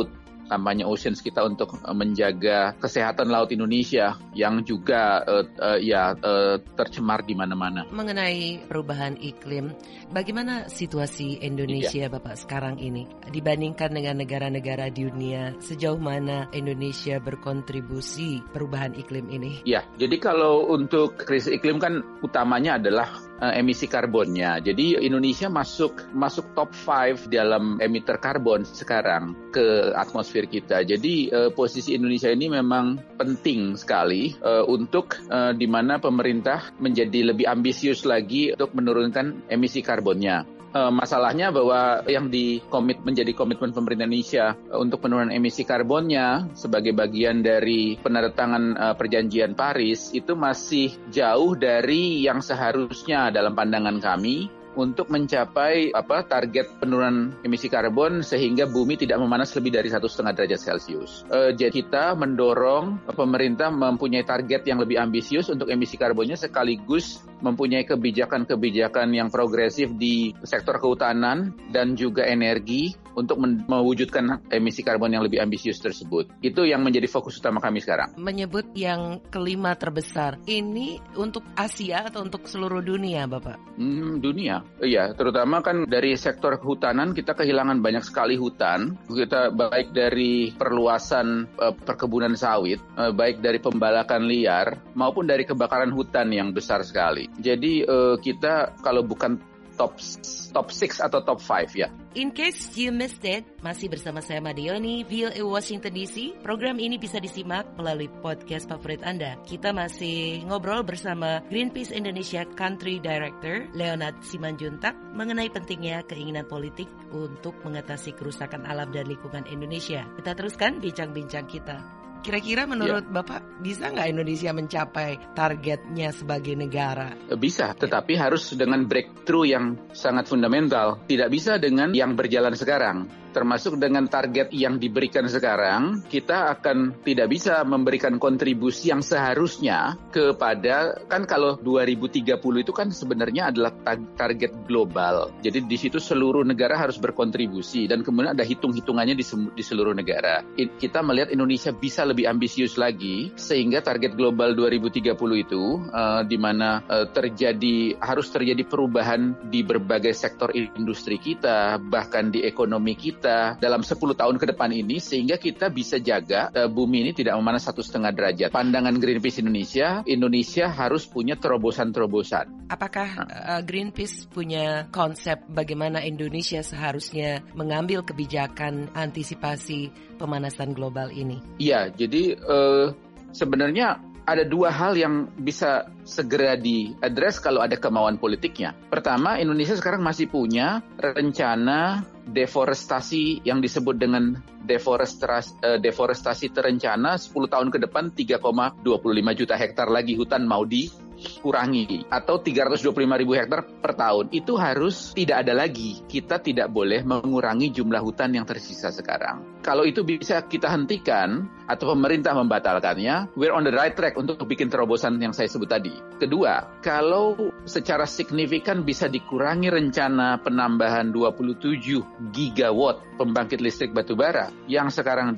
kampanye Oceans kita untuk uh, menjaga kesehatan laut Indonesia yang juga uh, uh, ya uh, tercemar di mana-mana. Mengenai perubahan iklim, bagaimana situasi Indonesia ya. Bapak sekarang ini dibandingkan dengan negara-negara di dunia? Sejauh mana Indonesia berkontribusi perubahan iklim ini? Ya, jadi kalau untuk krisis iklim kan utamanya adalah uh, emisi karbonnya. Jadi Indonesia masuk masuk top lima dalam emitter karbon sekarang ke atmosfer kita. Jadi uh, posisi Indonesia ini memang penting sekali uh, untuk uh, di mana pemerintah menjadi lebih ambisius lagi untuk menurunkan emisi karbonnya. Uh, masalahnya bahwa yang di komit menjadi komitmen pemerintah Indonesia uh, untuk penurunan emisi karbonnya sebagai bagian dari penandatangan uh, perjanjian Paris itu masih jauh dari yang seharusnya dalam pandangan kami untuk mencapai apa target penurunan emisi karbon sehingga bumi tidak memanas lebih dari satu setengah derajat Celcius. Uh, jadi kita mendorong pemerintah mempunyai target yang lebih ambisius untuk emisi karbonnya sekaligus mempunyai kebijakan-kebijakan yang progresif di sektor kehutanan dan juga energi untuk men- mewujudkan emisi karbon yang lebih ambisius tersebut. Itu yang menjadi fokus utama kami sekarang. Menyebut yang kelima terbesar, ini untuk Asia atau untuk seluruh dunia, Bapak? Hmm, dunia. Iya, terutama kan dari sektor kehutanan kita kehilangan banyak sekali hutan. Kita baik dari perluasan uh, perkebunan sawit, uh, baik dari pembalakan liar maupun dari kebakaran hutan yang besar sekali. Jadi uh, kita kalau bukan top top enam atau top lima ya. In case you missed it, masih bersama saya Madioni, V O A Washington D C. Program ini bisa disimak melalui podcast favorit Anda. Kita masih ngobrol bersama Greenpeace Indonesia Country Director Leonard Simanjuntak mengenai pentingnya keinginan politik untuk mengatasi kerusakan alam dan lingkungan Indonesia. Kita teruskan bincang-bincang kita. Kira-kira menurut ya. Bapak, bisa nggak Indonesia mencapai targetnya sebagai negara? Bisa, tetapi ya. harus dengan breakthrough yang sangat fundamental. Tidak bisa dengan yang berjalan sekarang. Termasuk dengan target yang diberikan sekarang, kita akan tidak bisa memberikan kontribusi yang seharusnya kepada, kan kalau dua ribu tiga puluh itu kan sebenarnya adalah target global. Jadi di situ seluruh negara harus berkontribusi dan kemudian ada hitung-hitungannya di, di seluruh negara. Kita melihat Indonesia bisa lebih ambisius lagi sehingga target global dua ribu tiga puluh itu uh, di mana uh, terjadi harus terjadi perubahan di berbagai sektor industri kita, bahkan di ekonomi kita dalam sepuluh tahun ke depan ini sehingga kita bisa jaga uh, bumi ini tidak memanas satu setengah derajat. Pandangan Greenpeace Indonesia, Indonesia harus punya terobosan-terobosan. Apakah uh, Greenpeace punya konsep bagaimana Indonesia seharusnya mengambil kebijakan antisipasi pemanasan global ini? Iya, jadi uh, sebenarnya ada dua hal yang bisa segera diadres kalau ada kemauan politiknya. Pertama, Indonesia sekarang masih punya rencana deforestasi yang disebut dengan deforestasi, uh, deforestasi terencana sepuluh tahun ke depan tiga koma dua lima juta hektar lagi hutan mau dikurangi atau tiga ratus dua puluh lima ribu hektar per tahun. Itu harus tidak ada lagi. Kita tidak boleh mengurangi jumlah hutan yang tersisa sekarang. Kalau itu bisa kita hentikan atau pemerintah membatalkannya, we're on the right track untuk bikin terobosan yang saya sebut tadi. Kedua, kalau secara signifikan bisa dikurangi rencana penambahan dua puluh tujuh gigawatt pembangkit listrik batubara yang sekarang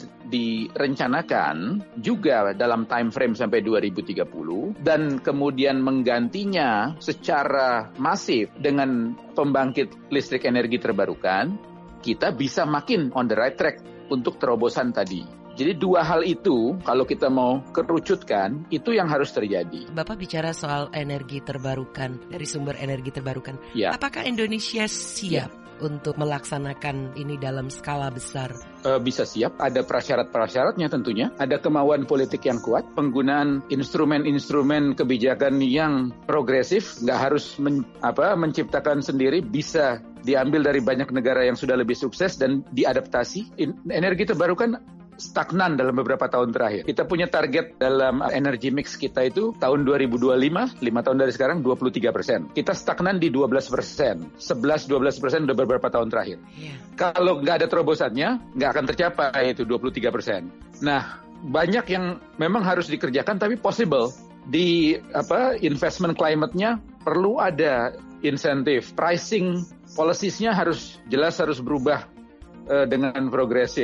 direncanakan juga dalam time frame sampai dua ribu tiga puluh dan kemudian menggantinya secara masif dengan pembangkit listrik energi terbarukan, kita bisa makin on the right track untuk terobosan tadi. Jadi dua hal itu kalau kita mau kerucutkan itu yang harus terjadi. Bapak bicara soal energi terbarukan, dari sumber energi terbarukan. Ya. Apakah Indonesia siap ya. untuk melaksanakan ini dalam skala besar? E, bisa siap, ada prasyarat-prasyaratnya tentunya. Ada kemauan politik yang kuat, penggunaan instrumen-instrumen kebijakan yang progresif, nggak harus men, apa, menciptakan sendiri, bisa diambil dari banyak negara yang sudah lebih sukses dan diadaptasi. In, energi terbarukan stagnan dalam beberapa tahun terakhir. Kita punya target dalam energy mix kita itu tahun dua ribu dua puluh lima, lima tahun dari sekarang dua puluh tiga persen. Kita stagnan di dua belas persen. sebelas sampai dua belas persen udah beberapa tahun terakhir. Yeah. Kalau nggak ada terobosannya, nggak akan tercapai itu dua puluh tiga persen. Nah, banyak yang memang harus dikerjakan tapi possible. Di apa investment climate-nya perlu ada insentif. Pricing policies-nya harus jelas harus berubah uh, dengan progresif.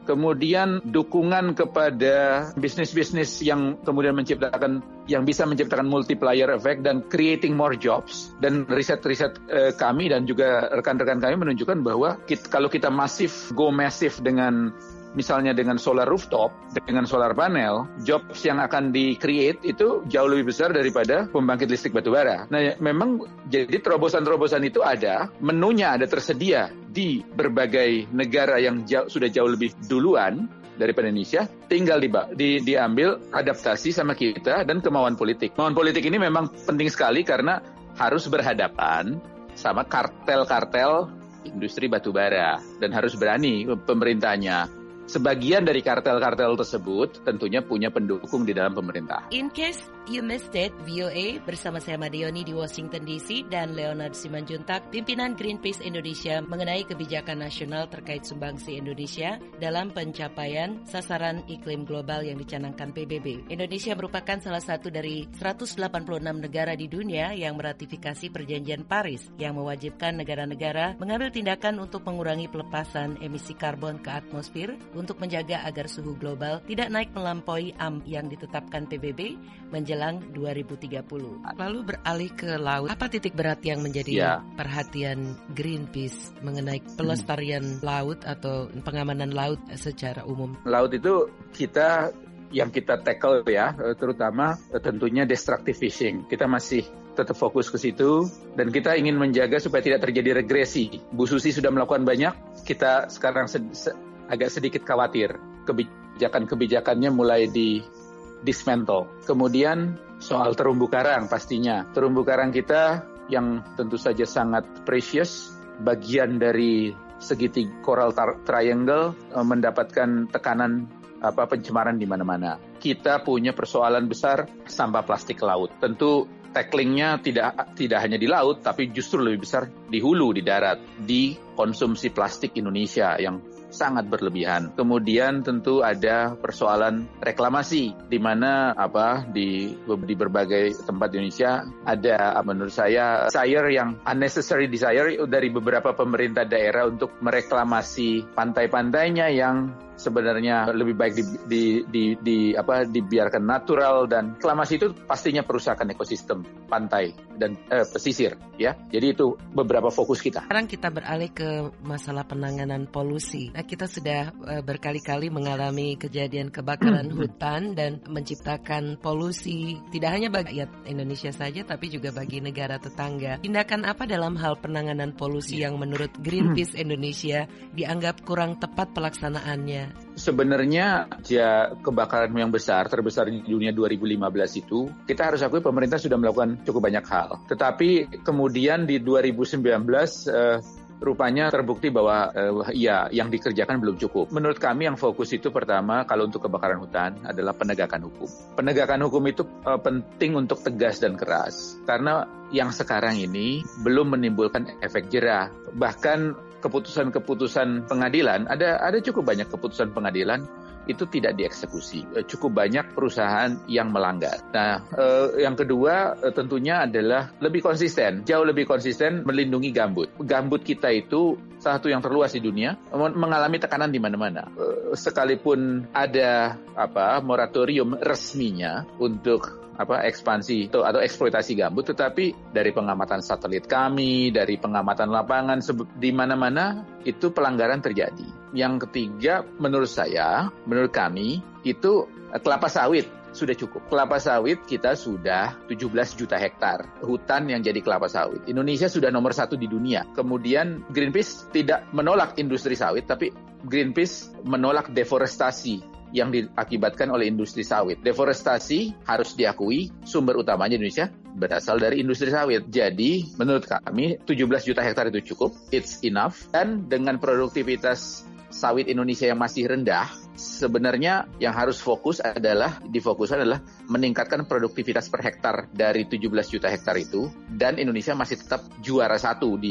kemudian dukungan kepada bisnis-bisnis yang kemudian menciptakan, yang bisa menciptakan multiplier effect dan creating more jobs. Dan riset-riset eh, kami dan juga rekan-rekan kami menunjukkan bahwa kita, kalau kita masif, go massive dengan misalnya dengan solar rooftop, dengan solar panel, jobs yang akan di-create itu jauh lebih besar daripada pembangkit listrik batubara. Nah, memang jadi terobosan-terobosan itu ada, menunya ada tersedia di berbagai negara yang jauh, sudah jauh lebih duluan daripada Indonesia, tinggal di, di, diambil adaptasi sama kita dan kemauan politik. Kemauan politik ini memang penting sekali karena harus berhadapan sama kartel-kartel industri batubara dan harus berani pemerintahnya. Sebagian dari kartel-kartel tersebut tentunya punya pendukung di dalam pemerintah. In case you missed it, V O A bersama saya Madioni di Washington D C dan Leonard Simanjuntak, pimpinan Greenpeace Indonesia mengenai kebijakan nasional terkait sumbangsi Indonesia dalam pencapaian sasaran iklim global yang dicanangkan P B B. Indonesia merupakan salah satu dari seratus delapan puluh enam negara di dunia yang meratifikasi Perjanjian Paris yang mewajibkan negara-negara mengambil tindakan untuk mengurangi pelepasan emisi karbon ke atmosfer untuk menjaga agar suhu global tidak naik melampaui A M yang ditetapkan P B B menjelang dua ribu tiga puluh. Lalu beralih ke laut, apa titik berat yang menjadi ya. perhatian Greenpeace mengenai pelestarian hmm. laut atau pengamanan laut secara umum? Laut itu kita yang kita tackle ya, terutama tentunya destructive fishing. Kita masih tetap fokus ke situ dan kita ingin menjaga supaya tidak terjadi regresi. Bu Susi sudah melakukan banyak, kita sekarang se- se- agak sedikit khawatir kebijakan-kebijakannya mulai di dismantle. Kemudian soal terumbu karang pastinya. Terumbu karang kita yang tentu saja sangat precious, bagian dari segitiga coral tar- triangle mendapatkan tekanan apa pencemaran di mana-mana. Kita punya persoalan besar sampah plastik laut. Tentu tacklingnya tidak tidak hanya di laut, tapi justru lebih besar di hulu, di darat, di konsumsi plastik Indonesia yang sangat berlebihan. Kemudian tentu ada persoalan reklamasi di mana apa di di berbagai tempat di Indonesia ada menurut saya desire yang unnecessary desire dari beberapa pemerintah daerah untuk mereklamasi pantai-pantainya yang sebenarnya lebih baik di, di, di, di apa dibiarkan natural, dan reklamasi itu pastinya perusakan ekosistem pantai dan eh, pesisir ya. Jadi itu beberapa fokus kita. Sekarang kita beralih ke masalah penanganan polusi. Nah, kita sudah uh, berkali-kali mengalami kejadian kebakaran hutan dan menciptakan polusi tidak hanya bagi rakyat Indonesia saja tapi juga bagi negara tetangga. Tindakan apa dalam hal penanganan polusi yang menurut Greenpeace Indonesia dianggap kurang tepat pelaksanaannya? Sebenarnya ya kebakaran yang besar, terbesar di dunia dua ribu lima belas itu, kita harus akui pemerintah sudah melakukan cukup banyak hal. Tetapi kemudian di dua ribu sembilan belas eh, rupanya terbukti bahwa eh, ya yang dikerjakan belum cukup. Menurut kami yang fokus itu pertama kalau untuk kebakaran hutan adalah penegakan hukum. Penegakan hukum itu eh, penting untuk tegas dan keras. Karena yang sekarang ini belum menimbulkan efek jera. Bahkan keputusan-keputusan pengadilan, ada ada cukup banyak keputusan pengadilan itu tidak dieksekusi. Cukup banyak perusahaan yang melanggar. Nah, eh, yang kedua eh, tentunya adalah lebih konsisten, jauh lebih konsisten melindungi gambut. Gambut kita itu salah satu yang terluas di dunia, mengalami tekanan di mana-mana. Eh, sekalipun ada apa moratorium resminya untuk apa ekspansi atau, atau eksploitasi gambut, tetapi dari pengamatan satelit kami, dari pengamatan lapangan di mana-mana itu pelanggaran terjadi. Yang ketiga, menurut saya, menurut kami itu kelapa sawit sudah cukup. Kelapa sawit kita sudah tujuh belas juta hektar hutan yang jadi kelapa sawit. Indonesia sudah nomor satu di dunia. Kemudian Greenpeace tidak menolak industri sawit, tapi Greenpeace menolak deforestasi yang diakibatkan oleh industri sawit. Deforestasi harus diakui sumber utamanya Indonesia berasal dari industri sawit. Jadi menurut kami tujuh belas juta hektar itu cukup, it's enough. Dan dengan produktivitas sawit Indonesia yang masih rendah, sebenarnya yang harus fokus adalah difokuskan adalah meningkatkan produktivitas per hektar dari tujuh belas juta hektar itu, dan Indonesia masih tetap juara satu di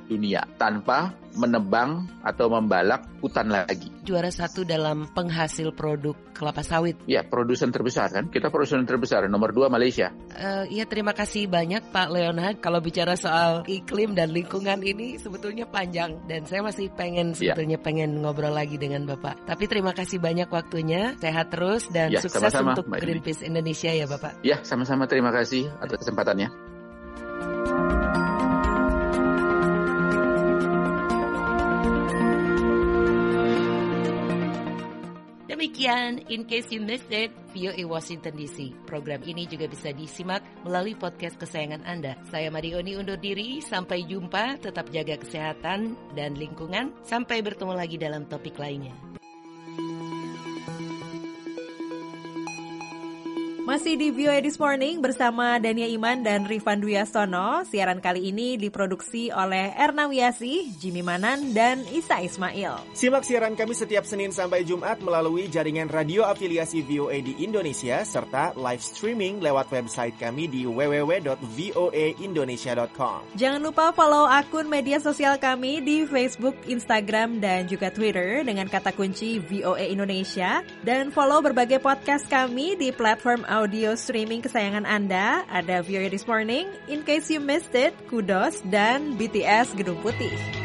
dunia tanpa menebang atau membalak hutan lagi. Juara satu dalam penghasil produk kelapa sawit. Ya, produsen terbesar kan. Kita produsen terbesar. Nomor dua Malaysia. Uh, ya, terima kasih banyak Pak Leonard. Kalau bicara soal iklim dan lingkungan ini sebetulnya panjang. Dan saya masih pengen sebetulnya ya. pengen ngobrol lagi dengan Bapak. Tapi terima kasih banyak waktunya. Sehat terus dan ya, sukses sama-sama, untuk Mbak Greenpeace Dini. Indonesia ya Bapak. Ya, sama-sama. Terima kasih atas kesempatannya. Demikian, in case you missed it, V O A Washington D C. Program ini juga bisa disimak melalui podcast kesayangan Anda. Saya Marioni undur diri, sampai jumpa, tetap jaga kesehatan dan lingkungan. Sampai bertemu lagi dalam topik lainnya. Masih di V O A This Morning bersama Dania Iman dan Rifan Dwi Astono. Siaran kali ini diproduksi oleh Erna Wiasih, Jimmy Manan, dan Isa Ismail. Simak siaran kami setiap Senin sampai Jumat melalui jaringan radio afiliasi V O A di Indonesia serta live streaming lewat website kami di w w w dot voa indonesia dot com. Jangan lupa follow akun media sosial kami di Facebook, Instagram, dan juga Twitter dengan kata kunci V O A Indonesia. Dan follow berbagai podcast kami di platform audio streaming kesayangan Anda. Ada V O A This Morning, In Case You Missed It, Kudos, dan B T S Gedung Putih.